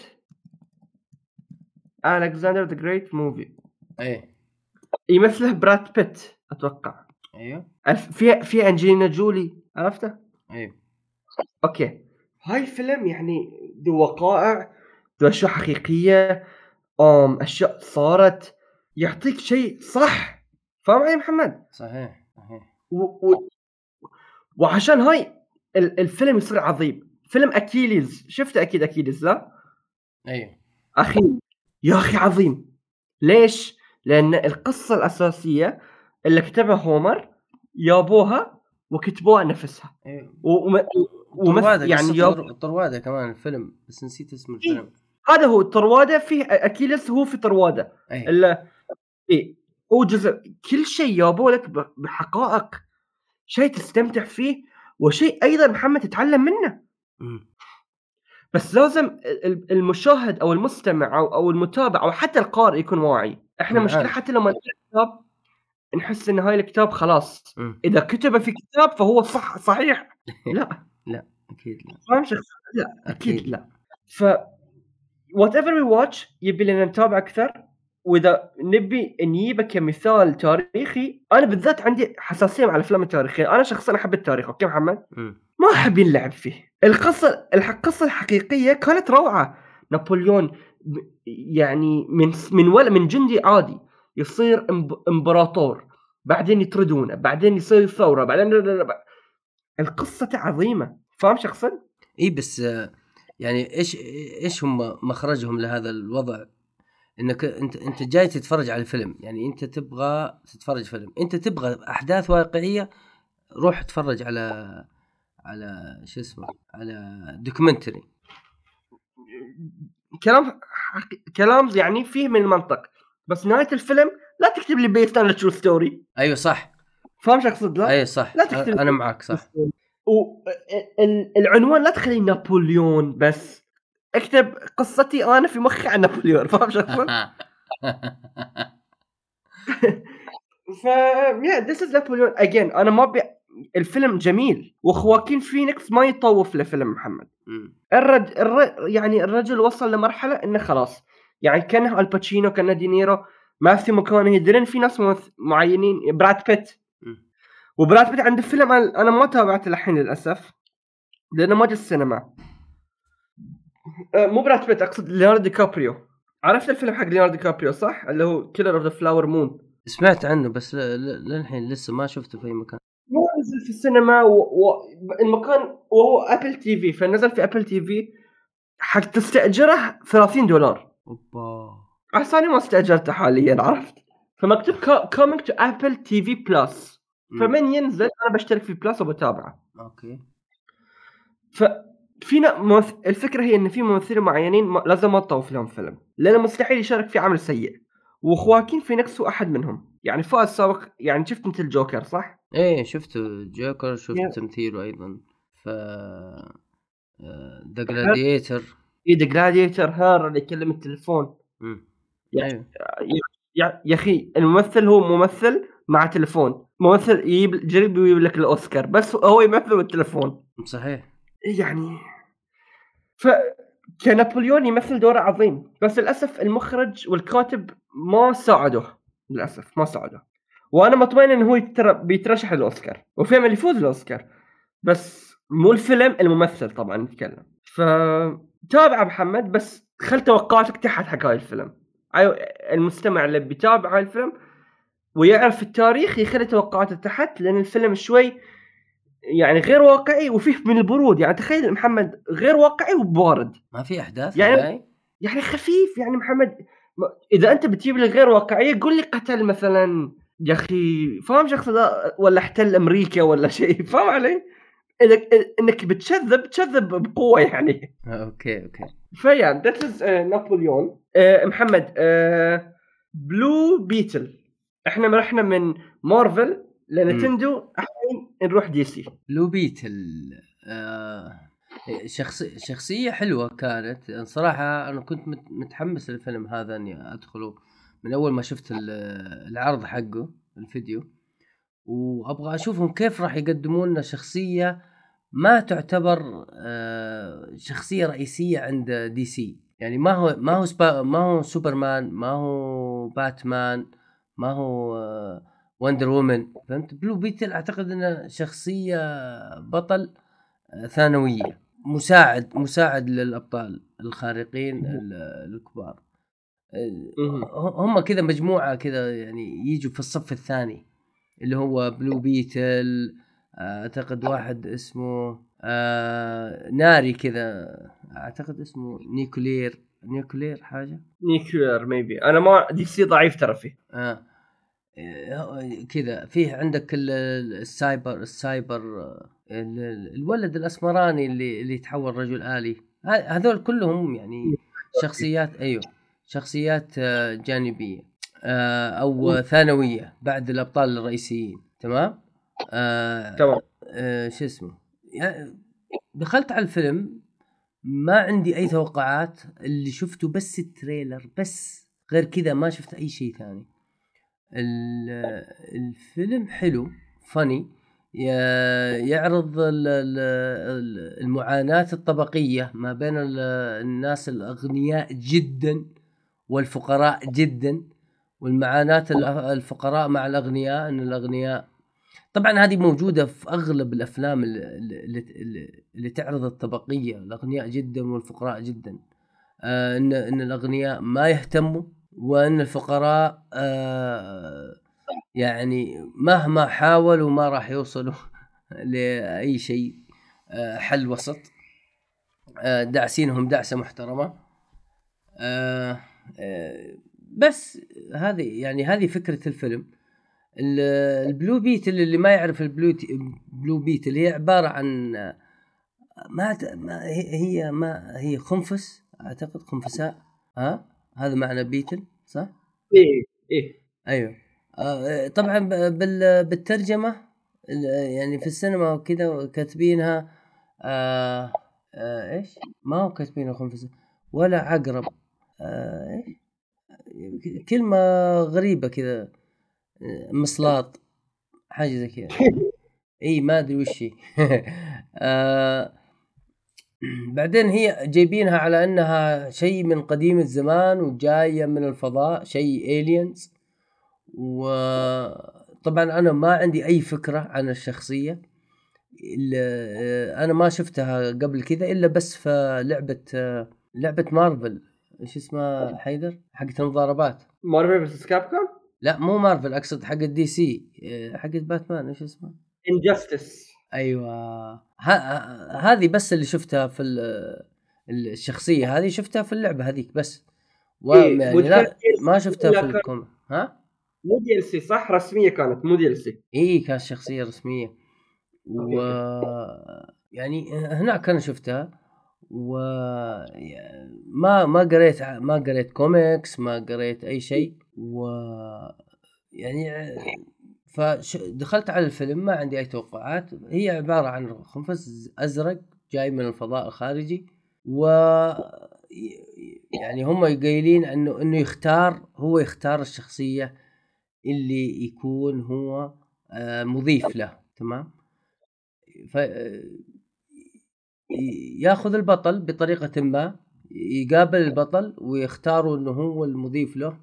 الكسندر ذا جريت موفي، ايه يمثله براد بيت اتوقع. ايوه الف- في في انجلينا جولي، عرفته؟ ايوه اوكي هاي فيلم يعني ذو وقائع، ذو اشياء حقيقيه، ام اشياء صارت، يعطيك شيء صح، فاهم علي محمد؟ صحيح صحيح. و... و... وعشان هاي ال- الفيلم يصير عظيم. فيلم اكيليز شفته اكيد، اكيليز لا؟ ايوه اخي يا اخي عظيم. ليش؟ لان القصه الاساسيه اللي كتبها هومر يابوها وكتبوها نفسها ايوه وم... ومث طروادة، يعني قصة ياب... طر- طروادة كمان الفيلم، بس نسيت اسم إيه؟ الفيلم. هذا هو طروادة، فيه اكيليس هو في طروادة ايه الا ايه، هو جزء كل شيء يابوه لك ب- بحقائق، شيء تستمتع فيه وشيء ايضا محمد تتعلم منه. مم. بس لازم ال- المشاهد او المستمع او او المتابع او حتى القارئ يكون واعي. احنا انا مشكله عارف. حتى لما نقرا كتاب نحس إن هاي الكتاب خلاص إمم. إذا كتب في كتاب فهو صح صحيح. لأ. لأ، أكيد لأ. فاهم شخص لأ، أكيد أكيد لأ. ف whatever we watch يبي لنا نتابع أكثر، وإذا نبي نجيبه كمثال تاريخي، أنا بالذات عندي حساسية مع الأفلام التاريخية، أنا شخصيًا أحب التاريخ، أوكي محمد؟ إمم. ما أحب ينلعب فيه. القصة الح القصة الحقيقية كانت روعة. نابليون ب يعني من س من ول من جندي عادي يصير إمب إمبراطور، بعدين يطردونه، بعدين يصير ثورة، بعدين ب القصة عظيمة. فاهم شخصًا؟ إي بس يعني إيش إيش هم مخرجهم لهذا الوضع؟ إنك أنت أنت جاي تتفرج على فيلم، يعني أنت تبغى تتفرج فيلم، أنت تبغى أحداث واقعية، روح اتفرج على على شو اسمه على دوكيومنتري. كلام حق كلام يعني فيه من المنطق، بس نهاية الفيلم لا تكتب لي based on a true story. أيوة صح. فاهم شو أقصد؟ لا أيوة صح، لا تكتب أنا معك صح. و ال العنوان لا تخليه نابليون بس، اكتب قصتي أنا في مخي عن نابليون. فاهم شو أقصد؟ ف yeah this is نابليون again. أنا ما أبي الفيلم جميل وخواكين فينيكس ما يطوف لفيلم محمد. إمم. الرج الر يعني الرجل وصل لمرحلة إنه خلاص، يعني كانه الباتشينو، كانه دينيرو، ماثيو ماكونهي، يدرين في ناس ممث معينين، براد بيت. إمم. وبراد بيت عنده فيلم أنا أنا ما تابعته للحين للأسف لأنه ما جا السينما. آآ مو براد بيت، أقصد ليوناردو دي كابريو. عرفت الفيلم حق ليوناردو دي كابريو صح؟ اللي هو Killer of the Flower Moon. سمعت عنه بس ل ل للحين لسه ما شُفته في أي مكان. ما نزل في السينما و و المكان وهو Apple تي في، فنزل في Apple تي في حق تستأجره ثلاثين دولار. أوبا! عسى أنا ما استأجرته حاليًا، عرفت؟ فمكتوب co coming to Apple تي في Plus. إمم. فمن ينزل أنا باشترك في Plus وباتابعه. أوكي. ففي ن ممث الفكرة هي إن في ممثلين معينين ما لازم ما تطوف لهم فيلم، لأنه مستحيل يشارك في عمل سيء، وخواكين فينيكس هو أحد منهم. يعني فؤاد سابق، يعني شُفت أنت الجوكر صح؟ إيه شُفته جوكر، شُفت Yeah. تمثيله أيضًا ف آآ The هير Gladiator. إي The Gladiator، هير اللي يكلم التليفون. إمم. يا أيوه. يا يا أخي الممثل هو ممثل مع تليفون، ممثل يجيب جرب يجيب لك الأوسكار بس هو يمثل بالتليفون. صحيح. يعني ف كنابليون يمثل دور عظيم، بس للأسف المخرج والكاتب ما ساعدوه، للأسف ما ساعدوه. وأنا مطمئن إنه هو يتر بيترشح للأوسكار وفي أمل يفوز بالأوسكار، بس مو الفيلم، الممثل طبعًا نتكلم. فتابعه محمد، بس خلّي توقعاتك تحت حق هاي الفيلم. أيوه المستمع اللي بيتابع هاي الفيلم ويعرف التاريخ يخلّي توقعاته تحت، لأن الفيلم شوي يعني غير واقعي وفيه من البرود. يعني تخيل محمد غير واقعي وبارد. ما في أحداث يعني هاي؟ يعني خفيف يعني محمد. م إذا أنت بتجيب لي غير واقعية قُل لي قتل مثلًا يا أخي، فاهم شو أقصد؟ والّا احتل أمريكا والّا شيء، فاهم علي؟ إنك إنك بتشذب تشذب بقوة يعني. أوكي، أوكي. فيعني that is آآ نابليون. آآ محمد آآ بلو بيتل. إحنا ما رحنا من مارفل إمم. لنينتندو، الحين نروح دي سي. بلو بيتل آآ شخص شخصية حلوة كانت. صراحة أنا كنت مت متحمس للفيلم هذا إني أدخله من أول ما شُفت ال العرض حقه الفيديو، وأبغى أشوفهم كيف راح يقدمون لنا شخصية ما تعتبر آآ شخصية رئيسية عند دي سي. يعني ما هو ما هو سبا ما هو سوبرمان، ما هو باتمان، ما هو وندر وومن، فهمت؟ بلو بيتل أعتقد إنه شخصية بطل آآ ثانوية، مساعد مساعد للأبطال الخارقين ال الكبار. آآ اهم. ه هم كذا مجموعة كذا يعني ييجوا في الصف الثاني، اللي هو بلو بيتل، أعتقد واحد اسمه آآ ناري كذا، أعتقد اسمه نيكولير نيكولير حاجة. نيكلير maybe. أنا ما دي سي ضعيف ترى فيه. آه. آآ كذا فيه عندك ال السايبر السايبر ال الولد الأسمراني اللي اللي يتحول رجل آلي. ه هذول كلهم يعني شخصيات أيوه شخصيات جانبية آآ أو ثانوية بعد الأبطال الرئيسيين. تمام؟ آآ تمام. آآ شو اسمه ي دخلت على الفيلم ما عندي أي توقعات، اللي شُفته بس التريلر بس، غير كذا ما شُفت أي شيء ثاني. ال- الفيلم حلو فني، يعرض ال- ال- ال- المعاناة الطبقية ما بين ال- الناس الأغنياء جدا والفقراء جدا، والمعاناة الأ- الفقراء مع الأغنياء، أن الأغنياء طبعا هذه موجودة في أغلب الأفلام اللي, اللي, اللي تعرض الطبقية، الأغنياء جدا والفقراء جدا. آه إن, إن الأغنياء ما يهتموا، وأن الفقراء آه يعني مهما حاولوا ما راح يوصلوا لأي شيء، آه حل وسط، آه دعسينهم دعسة محترمة. آه آه بس هذه يعني هذه فكرة الفيلم. البلو بيتل، اللي ما يعرف البلو بلو بيتل، هي عبارة عن ما, ما هي ما هي خنفس، اعتقد خنفساء. ها هذا معنى بيتل صح؟ ايه ايه ايوه. آه طبعا بال بالترجمة يعني في السينما وكذا كاتبينها آه آه ايش، ما هو كاتبينها خنفساء ولا عقرب، آه ايش كلمة غريبة كذا، مصلاط، حاجة زي كذا. اي ما ادري وش هي. آه بعدين هي جايبينها على انها شيء من قديم الزمان وجاية من الفضاء، شيء إيليانز. وطبعا انا ما عندي اي فكرة عن الشخصية، انا ما شفتها قبل كذا الا بس في لعبة لعبة مارفل، ايش اسمها حيدر، حقت المضاربات. مارفل فيرسس كابكوم. لا مو مارفل، اقصد حق الدي سي، حقت باتمان، ايش اسمها؟ انجستس. ايوه هذه بس اللي شفتها في الشخصيه هذه، شفتها في اللعبه هذيك بس، ايه ويعني وكان لا ما شفتها في لا كان الكوم. ها مو دي ال سي صح، رسميه كانت مو دي ال سي. اي كانت شخصيه رسميه، اوكي و اوكي يعني هناك انا شفتها، و ما ما قريت ما قريت كوميكس، ما قريت اي شيء، و يعني فدخلت على الفيلم ما عندي اي توقعات. هي عبارة عن خنفس ازرق جاي من الفضاء الخارجي، و يعني هم قايلين انه انه يختار هو يختار الشخصية اللي يكون هو مضيف له، تمام. ف ياخذ البطل بطريقة ما، يقابل البطل ويختاروا انه هو المضيف له،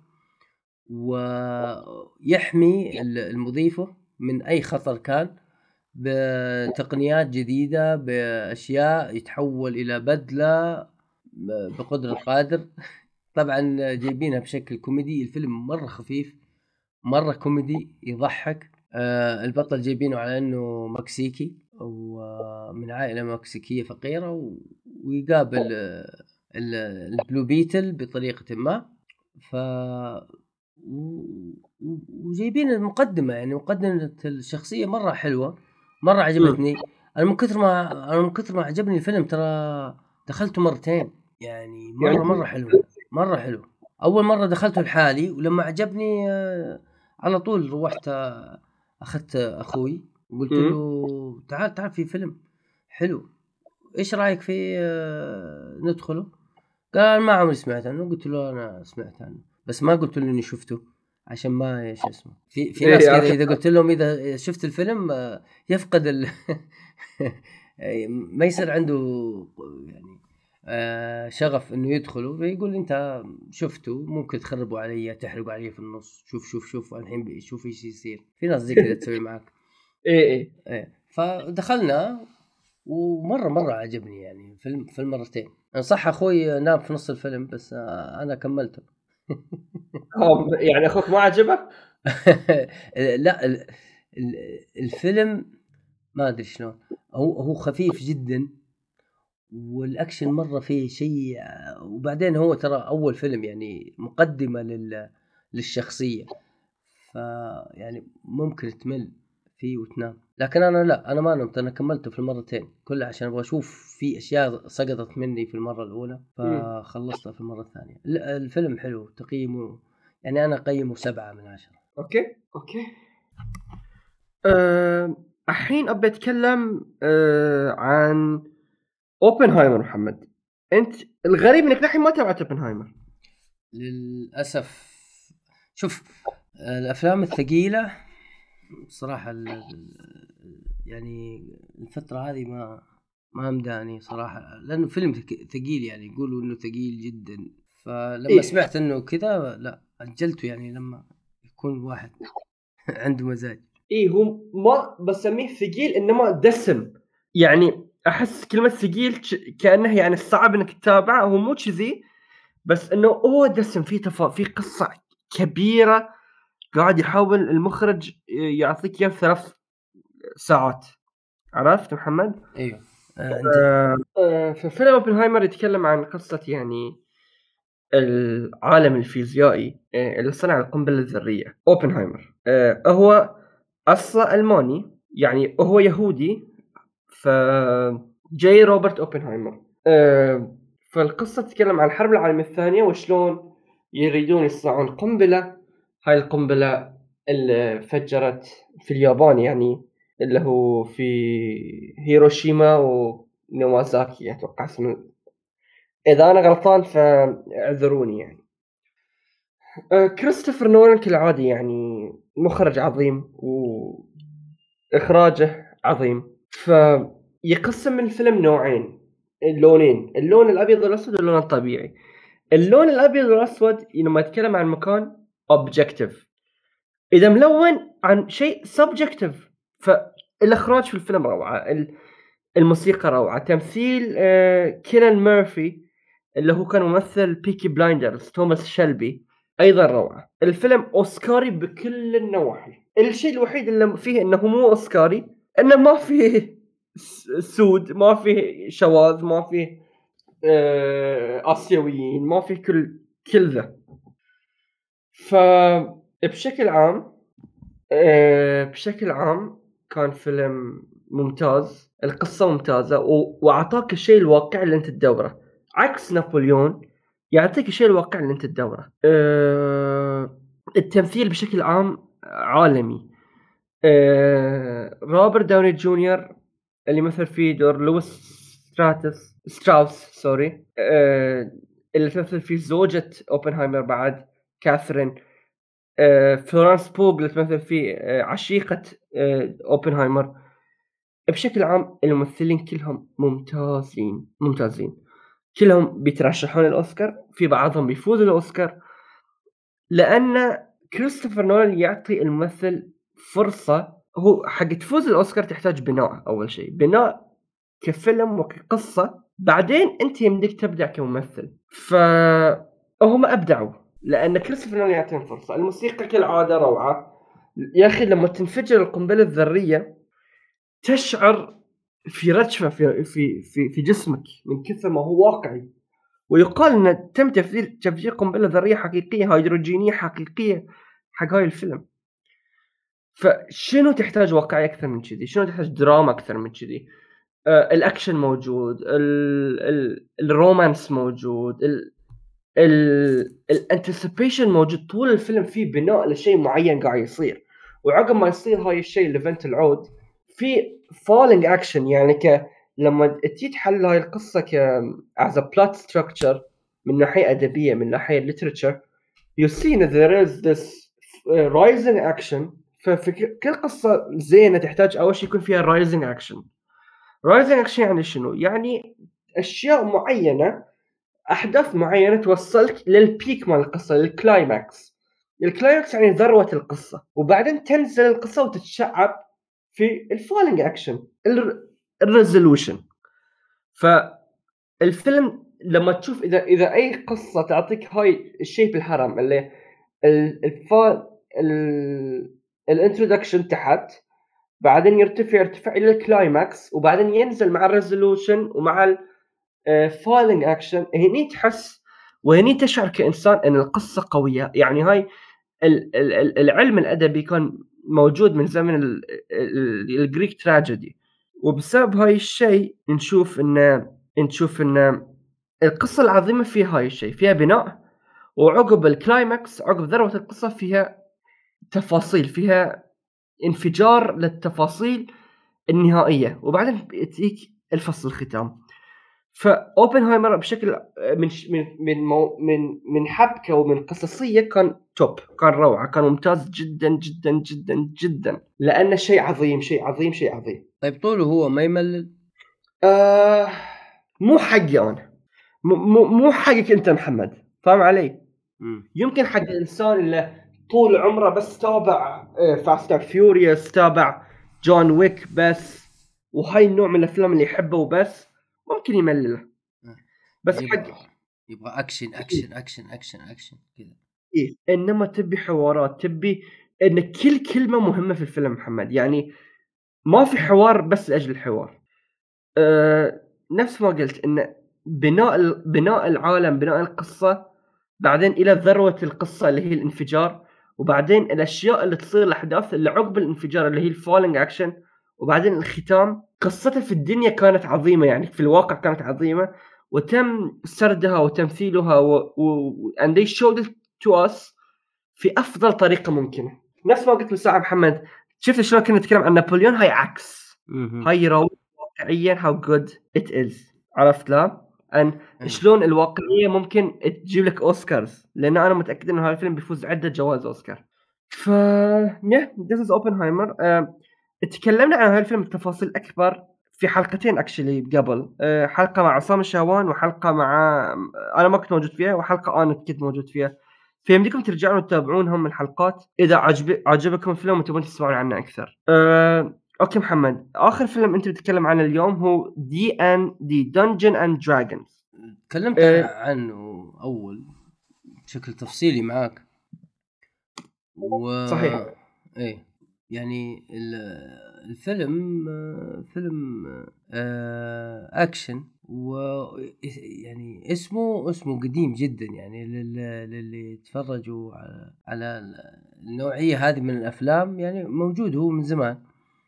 ويحمي المضيفه من أي خطر كان بتقنيات جديدة، بأشياء يتحول إلى بدلة بقدرة قادر. طبعا جايبينها بشكل كوميدي، الفيلم مرة خفيف مرة كوميدي يضحك. آه البطل جايبينه على أنه مكسيكي ومن عائلة مكسيكية فقيرة، ويقابل آه البلو بيتل بطريقة ما. ف وجايبين المقدمة، يعني مقدمة الشخصية مرة حلوة، مرة عجبتني. أنا من كثر ما أنا من كثر ما عجبني الفيلم ترى دخلته مرتين، يعني مرة يعني مرة حلو، مرة حلو. أول مرة دخلته لحالي، ولما عجبني على طول روحت أخذت أخوي وقلت له تعال تعال في فيلم حلو، إيش رأيك فيه ندخله؟ قال ما عمري سمعت عنه. قلت له أنا سمعت عنه بس ما قلت له إني شفته، عشان ما ايش اسمه في في ناس كذا اذا قلت لهم اذا شفت الفيلم يفقد ال ما يصير عنده يعني شغف انه يدخله، يقول انت شفته ممكن تخربوا علي، تحرقوا علي في النص، شوف شوف شوف الحين شوف ايش يصير. في ناس زي كذا تسوي معك. ايه ايه ايه فدخلنا ومره مره عجبني يعني فيلم في المرتين. صح اخوي نام في نص الفيلم بس انا كملته. يعني اخوك ما عجبك؟ لا الفيلم ما ادري شلون، هو هو خفيف جدا والاكشن مره فيه شيء، وبعدين هو ترى اول فيلم يعني مقدمه لل للشخصيه، فيعني ممكن تمل فيه وتنام. لكن انا لا انا ما نمت، انا كملته في المرتين كلها عشان ابغى اشوف في اشياء سقطت مني في المره الاولى فخلصتها في المره الثانيه. الفيلم حلو، تقييمه يعني انا اقيمه سبعة من عشرة. اوكي اوكي أه... الحين ابي اتكلم أه... عن اوبنهايمر. محمد انت الغريب انك الحين ما تابعت اوبنهايمر. للاسف. شوف الافلام الثقيله صراحه ال... ال- يعني الفتره هذه ما ما مداني صراحه، لانه فيلم ثق- ثقيل، يعني يقولوا انه ثقيل جدا. فلما إيه سمعت انه كذا لا اجلته، يعني لما يكون واحد عنده مزاج. إيه هو ما بسميه ثقيل إنما دسم. يعني أحس كلمة ثقيل ك- كأنه يعني صعب إنك تتابعه، هو مو كذي، بس إنه هو دسم فيه تفا في قصة كبيرة، قاعد يحاول المخرج يعطيك إياه ثلاث ساعات. عرفت محمد؟ ايوه. آه عندي. آه آه ففيلم اوبنهايمر يتكلم عن قصة يعني العالم الفيزيائي آه اللي صنع القنبلة الذرية. اوبنهايمر آه هو أصله ألماني، يعني هو يهودي، ف جاي روبرت اوبنهايمر. آه فالقصة تتكلم عن الحرب العالمية الثانية وشلون يريدون يصنعون قنبلة. هاي القنبلة اللي فجرت في اليابان، يعني اللي هو في هيروشيما ونوازاكي أتوقع اسمه، إذا أنا غلطان فاعذروني يعني. آه، كريستوفر نولان كالعادي يعني مخرج عظيم وإخراجه عظيم. فيقسم الفيلم نوعين، اللونين، اللون الأبيض والأسود واللون الطبيعي. اللون الأبيض والأسود لما يتكلم عن مكان objective، إذا ملون عن شيء subjective. فالإخراج في الفيلم روعة، الموسيقى روعة، تمثيل آه كيلان ميرفي اللي هو كان ممثل بيكي بلايندرز توماس شلبي أيضا روعة. الفيلم أوسكاري بكل النواحي. الشيء الوحيد اللي فيه إنه مو أوسكاري إنه ما فيه سود، ما فيه شواذ، ما فيه آه آسيويين، ما فيه كل كل ذا. فبشكل عام آه بشكل عام كان فيلم ممتاز، القصة ممتازة و... وأعطاك الشيء الواقعي اللي أنت تدوره، عكس نابليون يعطيك الشيء الواقعي اللي أنت تدوره. أه... التمثيل بشكل عام عالمي. أه... روبرت داوني جونيور اللي مثل فيه دور لويس ستراتس ستراوس سوري، أه... اللي تمثل فيه زوجة أوبنهايمر بعد كاثرين. آه، فلورانس بوغ اللي تمثل فيه آه، عشيقة آه، أوبنهايمر. بشكل عام الممثلين كلهم ممتازين ممتازين، كلهم بيترشحون الأوسكار، في بعضهم بيفوزوا الأوسكار، لأن كريستوفر نولان يعطي الممثل فرصة. هو حق تفوز الأوسكار تحتاج بناء، أول شيء بناء كفيلم وكقصة، بعدين أنت يمديك تبدع كممثل. فهم أبدعوا لأن كريستوفر نولان يعطيهم فرصة. الموسيقى كالعادة روعة يا أخي، لما تنفجر القنبلة الذرية تشعر في رجفة في في في في جسمك من كثر ما هو واقعي. ويقال ان تم تفجير تفجير قنبله ذريه حقيقيه هيدروجينيه حقيقيه حق هاي الفيلم. فشنو تحتاج واقعي اكثر من كذي؟ شنو تحتاج دراما اكثر من كذي؟ آه الاكشن موجود، ال ال الرومانس موجود، ال ال الانتسيبيشن موجود طول الفيلم، فيه بناء لشيء معين قاعد يصير، وعقب ما يصير هاي الشيء الايفنت العود في فولينج اكشن. يعني ك لما تجي تحل هاي القصه ك as a plot structure من ناحيه ادبيه، من ناحيه literature you see that there is this uh, rising action. ففي كل قصه زينه تحتاج اول شيء يكون فيها rising action. rising action يعني شنو؟ يعني اشياء معينه، احداث معينه توصلك للبيك مال القصه، للكلايماكس. الكلايماكس يعني ذروه القصه، وبعدين تنزل القصه وتتشعب في الفولينج اكشن، الريزولوشن. فالفيلم لما تشوف اذا اذا اي قصه تعطيك هاي الشيء بالحرم اللي الفال الانترودكشن تحت، بعدين يرتفع يرتفع الى الكلايماكس، وبعدين ينزل مع الريزولوشن ومع فايلنج اكشن، هني تحس وهني تشعر كإنسان أن القصة قوية. يعني هاي العلم الأدبي كان موجود من زمن الجريك تراجيدي، وبسبب هاي الشيء نشوف إن نشوف إن القصة العظيمة فيها هاي الشيء، فيها بناء، وعقب الكلايماكس عقب ذروة القصة فيها تفاصيل، فيها انفجار للتفاصيل النهائية، وبعدين تجيك الفصل الختام. فأوبنهايمر بشكل من ش من من مو من من حبكة ومن قصصية كان توب، كان روعة، كان ممتاز جدًا، جدًا، جدًا، جدًا، لأنه شيء عظيم، شيء عظيم، شيء عظيم. طيب طوله هو ما يملل؟ آآ مو حقي أنا، م مو مو حقك أنت محمد، فاهم علي؟ إمم. يمكن حق الإنسان اللي طول عمره بس تابع آآ Fast and Furious، تابع جون ويك بس، وهاي النوع من الأفلام اللي يحبه وبس، ممكن يملّله. آه. بس حق يبغى يبغى أكشن، أكشن، أكشن، أكشن، أكشن كذا. إيه، إنما تبي حوارات، تبي إن كل كلمة مهمة في الفيلم محمد، يعني ما في حوار بس لأجل الحوار. آآ، نفس ما قُلت إن بناء ال بناء العالم، بناء القصة، بعدين إلى ذروة القصة اللي هي الانفجار، وبعدين الأشياء اللي تصير الأحداث اللي عقب الانفجار اللي هي الfalling action، وبعدين الختام. قصتها في الدنيا كانت عظيمة، يعني في الواقع كانت عظيمة، وتم سردها وتمثيلها و و and they showed it to us في أفضل طريقة ممكنة. نفس ما قُلت من ساعة محمد، شُفت شلون كنا نتكلم عن نابليون، هاي عكس، اهم. هاي يروج واقعيًا how good it is، عرفت لا؟ and أيوه. شلون الواقعية ممكن تجيب لك أوسكارز، لأن أنا متأكد إنه هذا الفيلم بيفوز عدة جوائز أوسكار. ف yeah this is Oppenheimer. آآ اتكلمنا عن هذا الفيلم بتفاصيل أكبر في حلقتين actually قبل، آآ حلقة مع عصام الشهوان، وحلقة مع أنا ما كنت موجود فيها، وحلقة أنا كنت موجود فيها. فيمديكم ترجعون وتتابعونهم الحلقات إذا عجب عجبكم الفيلم وتبون تسمعون عنه أكثر. آآ أوكي محمد، آخر فيلم أنت بتتكلم عنه اليوم هو دي إن دي Dungeons and Dragons. تكلمت آآ عنه أول بشكل تفصيلي معاك. و صحيح. إيه، يعني ال الفيلم آه، فيلم آآ أكشن، ويعني يعني اسمه اسمه قديم جدًا، يعني لل للي يتفرجوا على على ال النوعية هذه من الأفلام، يعني موجود هو من زمان.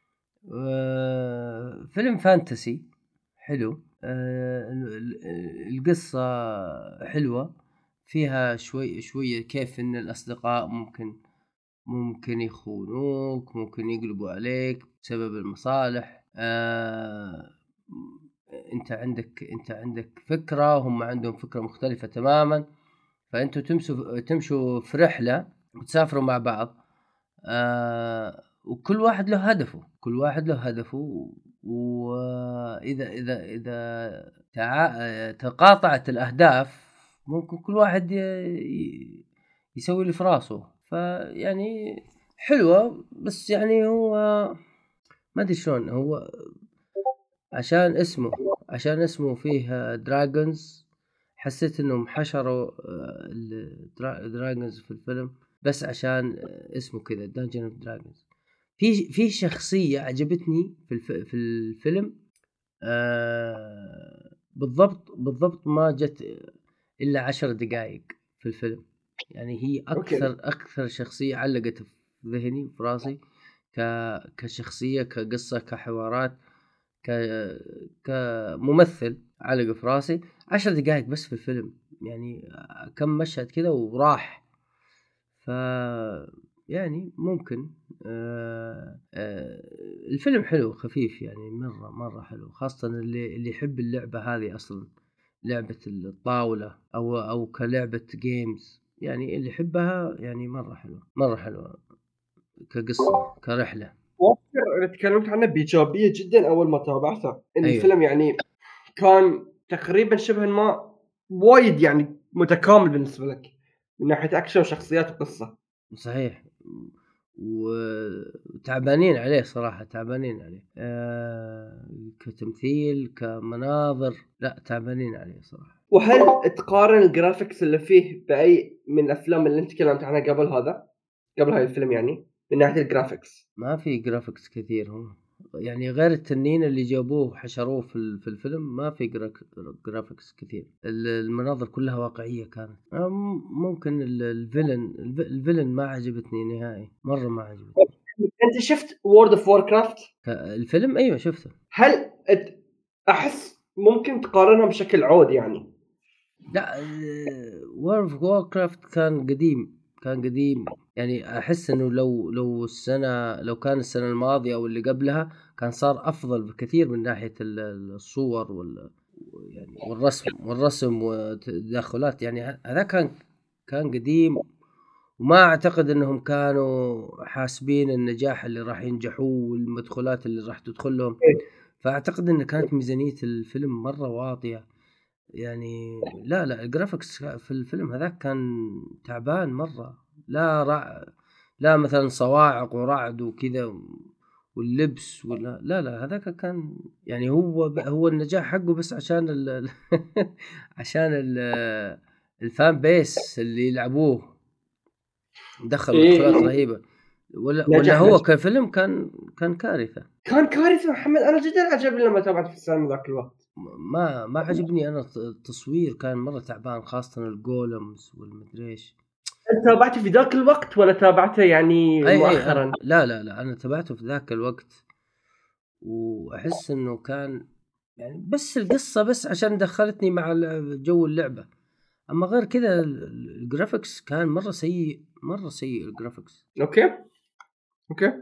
آآ فيلم فانتسي حلو. آآ ال ال القصة حلوة، فيها شوي شوية كيف إن الأصدقاء ممكن ممكن يخونوك، ممكن يقلبوا عليك بسبب المصالح. آآ أنت عندك أنت عندك فكرة وهم عندهم فكرة مختلفة تمامًا، فأنتم تمسوا تمشوا في رحلة وتسافروا مع بعض. آآ وكل واحد له هدفه، كل واحد له هدفه، وإذا إذا إذا تع تقاطعت الأهداف ممكن كل واحد ي ي يسوي اللي في راسه. فيعني حلوة، بس يعني هو ما أدري شلون هو، عشان اسمه عشان اسمه فيه dragons، حسيت إنهم حشروا آآ الدرا dragons في الفيلم بس عشان اسمه كذا Dungeons and Dragons. في في شخصية عجبتني في الف في الفيلم، آآ بالضبط بالضبط ما جت إلا عشر دقايق في الفيلم، يعني هي أوكي. أكثر أكثر شخصية علقت في ذهني وفي راسي، ك كشخصية، كقصة، كحوارات، ك كممثل علق في راسي. عشر دقايق بس في الفيلم، يعني كم مشهد كذا وراح. ف يعني ممكن آآ آآ الفيلم حلو خفيف، يعني مرة مرة حلو، خاصةً اللي اللي يحب اللعبة هذه أصلًا، لعبة الطاولة أو أو كلعبة games، يعني اللي يحبها يعني مرة حلوة، مرة حلوة كقصة، كرحلة. وأذكر أنا تكلمت عنه بإيجابية جدًا أول ما تابعته، إن أيوه الفيلم يعني كان تقريبًا شبه ما وايد يعني متكامل بالنسبة لك، من ناحية أكشن وشخصيات وقصة. صحيح. وتعبانين عليه صراحة، تعبانين عليه آآ كتمثيل، كمناظر، لأ تعبانين عليه صراحة. وهل تقارن الجرافيكس اللي فيه بأي من الأفلام اللي أنت تكلمت عنها قبل هذا، قبل هاي الفيلم يعني، من ناحية الجرافيكس؟ ما في graphics كثير هو، يعني غير التنين اللي جابوه وحشروه في ال في الفيلم، ما في جراك graphics كثير. ال المناظر كلها واقعية كانت. آه م ممكن ال الفيلن الف الفيلن ما عجبتني نهائي، مرة ما عجبتني. أنت شُفت World of Warcraft؟ ك الفيلم أيوه شُفته. هل ات أحس ممكن تقارنهم بشكل عود يعني. لأ آآ World of Warcraft كان قديم، كان قديم، يعني أحس إنه لو لو السنة لو كان السنة الماضية أو اللي قبلها كان صار أفضل بكثير من ناحية ال الصور وال يعني والرسم والرسم وتدخلات، يعني هذا كان كان قديم، وما اعتقد انهم كانوا حاسبين النجاح اللي راح ينجحوه والمدخلات اللي راح تدخلهم. فاعتقد ان كانت ميزانية الفيلم مرة واطية يعني. لا لا الجرافيكس في الفيلم هذاك كان تعبان مرة. لا رع... لا مثلا صواعق ورعد وكذا واللبس ولا لا لا هذاك كان يعني هو ب... هو النجاح حقه بس عشان ال... عشان ال... الفان بيس اللي يلعبوه، دخلوا إيه مدخلات إيه رهيبة. ولا ولا نجح هو نجح كفيلم كان كان كارثة. كان كارثة محمد. أنا جدا عجبني لما تابعت في السينما ذاك الوقت. ما ما عجبني انا التصوير، كان مرة تعبان، خاصة الجولمز والمدري ايش. أنت تابعته في ذاك الوقت ولا تابعته يعني اي اي أنا مؤخرا؟ لا لا لا انا تابعته في ذاك الوقت، واحس انه كان يعني بس القصة بس عشان دخلتني مع ال- جو اللعبة. اما غير كذا ال- الجرافيكس كان مرة سيء، مرة سيء الجرافيكس. أوكي أوكي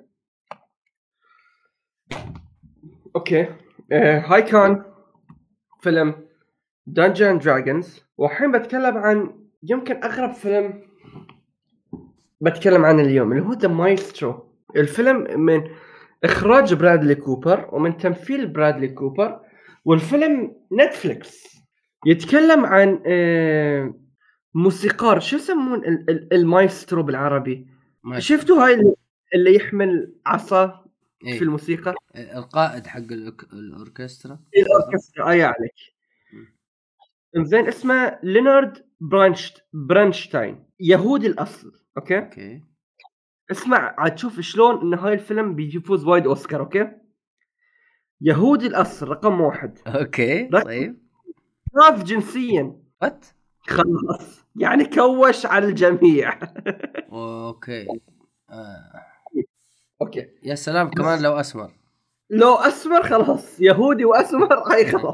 أوكي. آه هاي كان فيلم Dungeons Dragons. والحين بتكلم عن يمكن أغرب فيلم بتكلم عنه اليوم، اللي هو The Maestro. الفيلم من إخراج برادلي كوبر ومن تمثيل برادلي كوبر، والفيلم نتفليكس. يتكلم عن آه موسيقار، شو يسمون ال- ال- المايسترو بالعربي؟ مايسترو. شفتوا هاي اللي- اللي يحمل عصا في ايه الموسيقى؟ القائد حق الأك- الاوركسترا قصدك؟ الأوركسترا أي عليك. إنزين اسمه لينارد برانشت برانشتاين، يهودي الأصل. أوكي اوكي اسمع عاد شوف شلون إن هاي الفيلم بيفوز وايد أوسكار. أوكي يهودي الأصل رقم واحد. اوكي رقم طيب ثلاث جنسيا. وات خلاص يعني كوش على الجميع. اوكي آه. أوكي يا سلام كمان لو اسمر. لو أسمر خلاص، يهودي وأسمر هاي خلاص.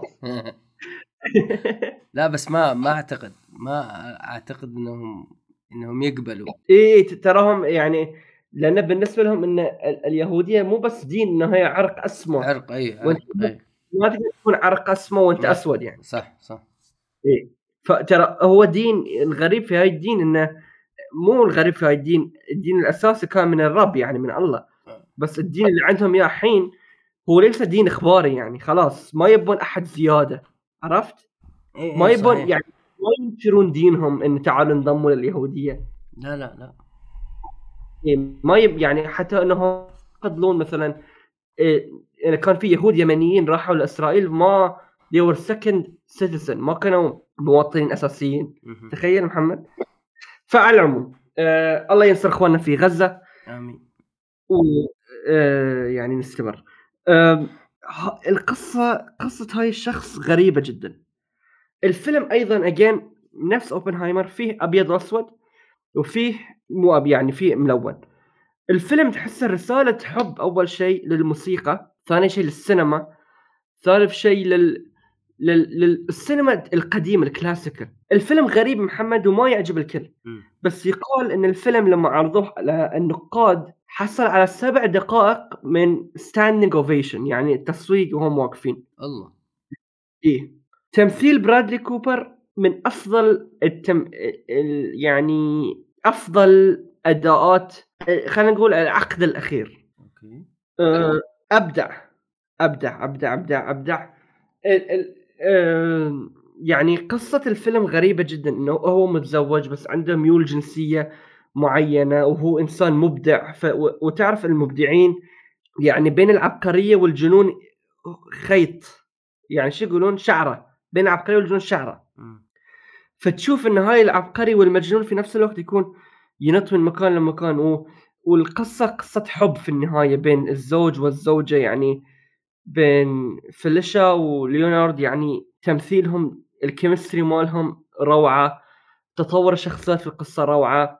لا بس ما ما اعتقد ما اعتقد انهم انهم يقبلوا. إيه تراهم يعني، لأن بالنسبة لهم إن ال- اليهودية مو بس دين، إنه هي عرق أسمر، عرق اي وأنت عرق اي ما تقدر تكون عرق أسمر وأنت ما أسود يعني. صح صح إيه فترى هو دين. الغريب في هاي الدين إنه مو الغريب في هاي الدين، الدين الأساسي كان من الرب يعني من الله، بس الدين اللي عندهم يا حين هو ليس دين إخباري يعني. خلاص ما يبون أحد زيادة، عرفت؟ اي ما اي يبون صحيح. يعني ما ينشرون دينهم إن تعالوا انضموا لليهودية. لا لا لا إيه ما يب يعني حتى إنهم يفضلون مثلا إيه، يعني كان في يهود يمنيين راحوا لإسرائيل، ما they were second citizen، ما كانوا مواطنين أساسيين. مهم. تخيل محمد. فعلى العموم آه الله ينصر اخواننا في غزة، امين. و آه يعني نستمر. آه القصة قصة هاي الشخص غريبة جدا. الفيلم ايضا اجين نفس اوبنهايمر، فيه ابيض واسود وفيه مو ابيض يعني فيه ملون. الفيلم تحسه رسالة حب اول شيء للموسيقى، ثاني شيء للسينما، ثالث شيء لل لل... للسينما القديمة الكلاسيكال. الفيلم غريب محمد وما يعجب الكل، مم. بس يقال ان الفيلم لما عرضوه على النقاد حصل على سبع دقائق من ستاندينج اوفيشن، يعني تصويت وهم واقفين. الله. ايه تمثيل برادلي كوبر من افضل التم... ال... يعني افضل اداءات، خلينا نقول العقد الاخير. اوكي أه، ابدع ابدع ابدع ابدع ابدع. ال... ال... أه، يعني قصة الفيلم غريبة جدا، انه هو متزوج بس عنده ميول جنسية معينة وهو انسان مبدع. ف... و... وتعرف المبدعين يعني بين العبقرية والجنون خيط، يعني شو يقولون شعرة، بين العبقرية والجنون شعرة. مم. فتشوف ان هاي العبقري والمجنون في نفس الوقت يكون ينط من مكان لمكان. و... والقصة قصة حب في النهاية بين الزوج والزوجة، يعني بين فيليشا وليونارد، يعني تمثيلهم الكيمستري مالهم روعة، تطور الشخصيات في القصة روعة،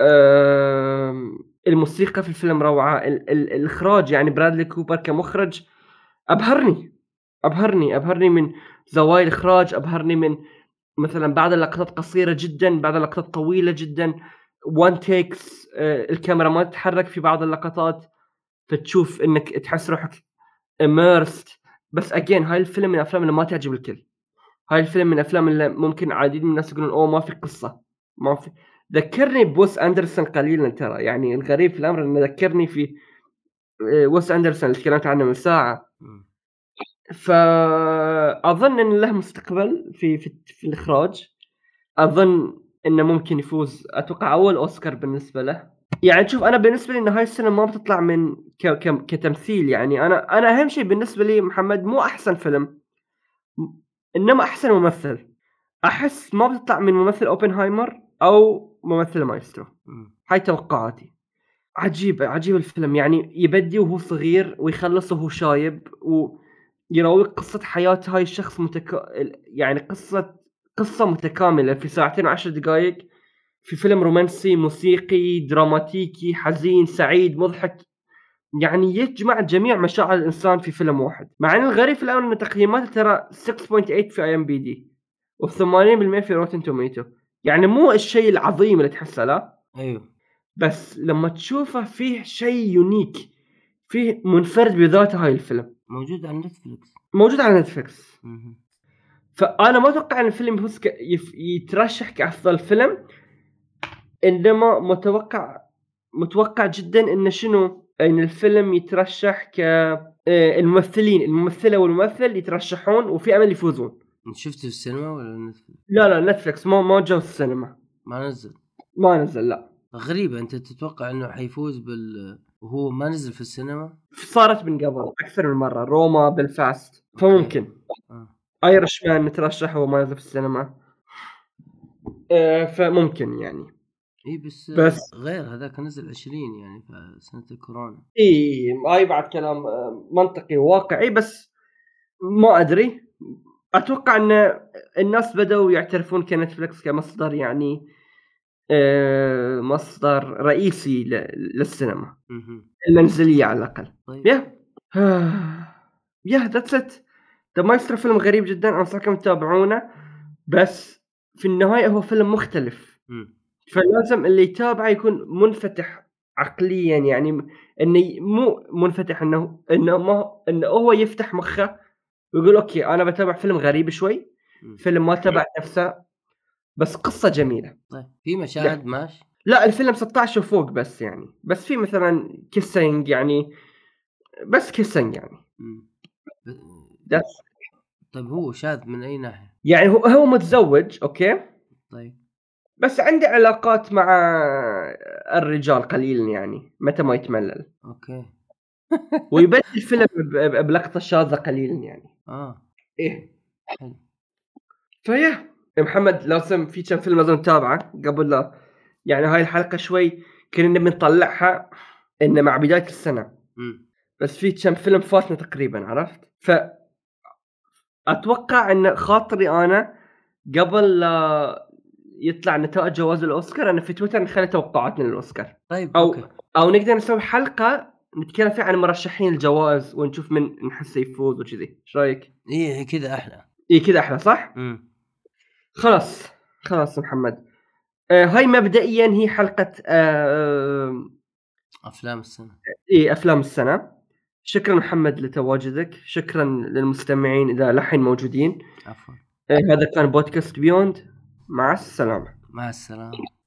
أم... الموسيقى في الفيلم روعة، ال... ال... الإخراج يعني برادلي كوبر كمخرج أبهرني أبهرني أبهرني من زوايا الإخراج، أبهرني من مثلا بعض اللقطات قصيرة جدا، بعض اللقطات طويلة جدا، وان تيكس، الكاميرا ما تتحرك في بعض اللقطات، فتشوف انك تحس روحك immersed. بس again هاي الفيلم من الافلام اللي ما تعجب الكل. هاي الفيلم من الأفلام اللي ممكن عديد من الناس يقولون أوه ما في قصة، ما في. ذكرني بوس أندرسون قليلا ترى، يعني الغريب في الأمر إنه ذكرني في آه، ويس أندرسون اللي تكلمت عنه من ساعة. مم. فأظن إن له مستقبل في في, في الإخراج. أظن إنه ممكن يفوز، أتوقع أول أوسكار بالنسبة له. يعني شوف أنا بالنسبة لي إن هاي السنة ما بتطلع من ك ك كتمثيل، يعني أنا أنا أهم شيء بالنسبة لي محمد مو أحسن فيلم، م- إنما أحسن ممثل. أحس ما بتطلع من ممثل أوبنهايمر أو ممثل مايسترو. مم. هاي توقعاتي. عجيب عجيب الفيلم، يعني يبدي وهو صغير ويخلص وهو شايب، ويروي قصة حياة هاي الشخص متك... يعني قصة قصة متكاملة في ساعتين وعشر دقائق، في فيلم رومانسي موسيقي دراماتيكي حزين سعيد مضحك، يعني يجمع جميع مشاعر الإنسان في فيلم واحد. مع أن الغريب في الأمر أن تقييماته ترى ستة فاصلة ثمانية في اي ام بي دي و80% في روتن توميتو، يعني مو الشيء العظيم اللي تحسه، لا، ايوه بس لما تشوفه فيه شيء يونيك، فيه منفرد بذاته. هاي الفيلم موجود على نتفلكس. موجود على نتفلكس. مم. فأنا ما أتوقع أن الفيلم يفوز ك... يف... يترشح كأفضل فيلم، إنما متوقع متوقع جدا إن شنو إن الفيلم يترشح ك آه، الممثلين الممثلة والممثل يترشحون وفي أمل يفوزون. شفته في السينما ولا نتفلكس؟ لا لا نتفلكس ما ما جو السينما، ما نزل. ما نزل لا. غريبة، انت تتوقع انه حيفوز بال وهو ما نزل في السينما؟ صارت من قبل أكثر من مرة، روما بلفاست، فممكن آه. ايرش مان مترشح وما نزل في السينما. آه، فممكن يعني. اي بس, بس غير هذاك نزل عشرين يعني في سنة الكورونا. اي هاي بعد كلام آه، منطقي وواقعي، بس ما ادري. اتوقع ان الناس بدأوا يعترفون كنتفلكس كمصدر، يعني آه، مصدر رئيسي ل- للسينما مهم. المنزلية على الأقل. طيب يا يا ذاتس ات. ذا مايسترو فيلم غريب جدا، أنصحكم تتابعونه، بس في النهاية هو فيلم مختلف، مم. فلازم اللي يتابعه يكون منفتح عقليا، يعني م- انه ي- مو منفتح انه انه ما انه هو يفتح مخه ويقول اوكي انا بتابع فيلم غريب شوي، مم. فيلم ما تبع نفسه بس قصة جميلة. طيب في لا مشاهد ماشي. لا الفيلم ستة عشر وفوق بس، يعني بس في مثلا كيسنج، يعني بس كيسنج يعني. مم. ب... That's- طيب هو شاذ من اي ناحية؟ يعني هو هو متزوج اوكي، طيب بس عندي علاقات مع الرجال قليلا، يعني متى ما يتملل، اوكي. ويبدل الفيلم ب- ب- بلقطة شاذة قليلا يعني. اه ايه حلو. فيا محمد لازم في كم فيلم لازم نتابعه قبل لا، يعني هاي الحلقة شوي كنا نبي نطلعها إن مع بداية السنة، مم. بس في كم فيلم فاتنا تقريبا، عرفت؟ فأتوقع إن خاطري أنا قبل لا يطلع نتائج جوائز الأوسكار أنا في تويتر نخلي توقعاتنا للأوسكار، طيب أو اوكي. أو نقدر نسوي حلقة نتكلم فيها عن مرشحين الجوائز ونشوف من نحس يفوز وكذي، ايش رايك؟ ايه كذا احلى. ايه كذا احلى صح؟ مم. خلاص خلاص محمد. آه هاي مبدئيا هي حلقة آه افلام السنة. إيه أفلام السنة. شكرا محمد لتواجدك، شكرا للمستمعين إذا لحين موجودين. عفوا. آه هذا كان بودكاست بيوند، مع السلامة. مع السلامة.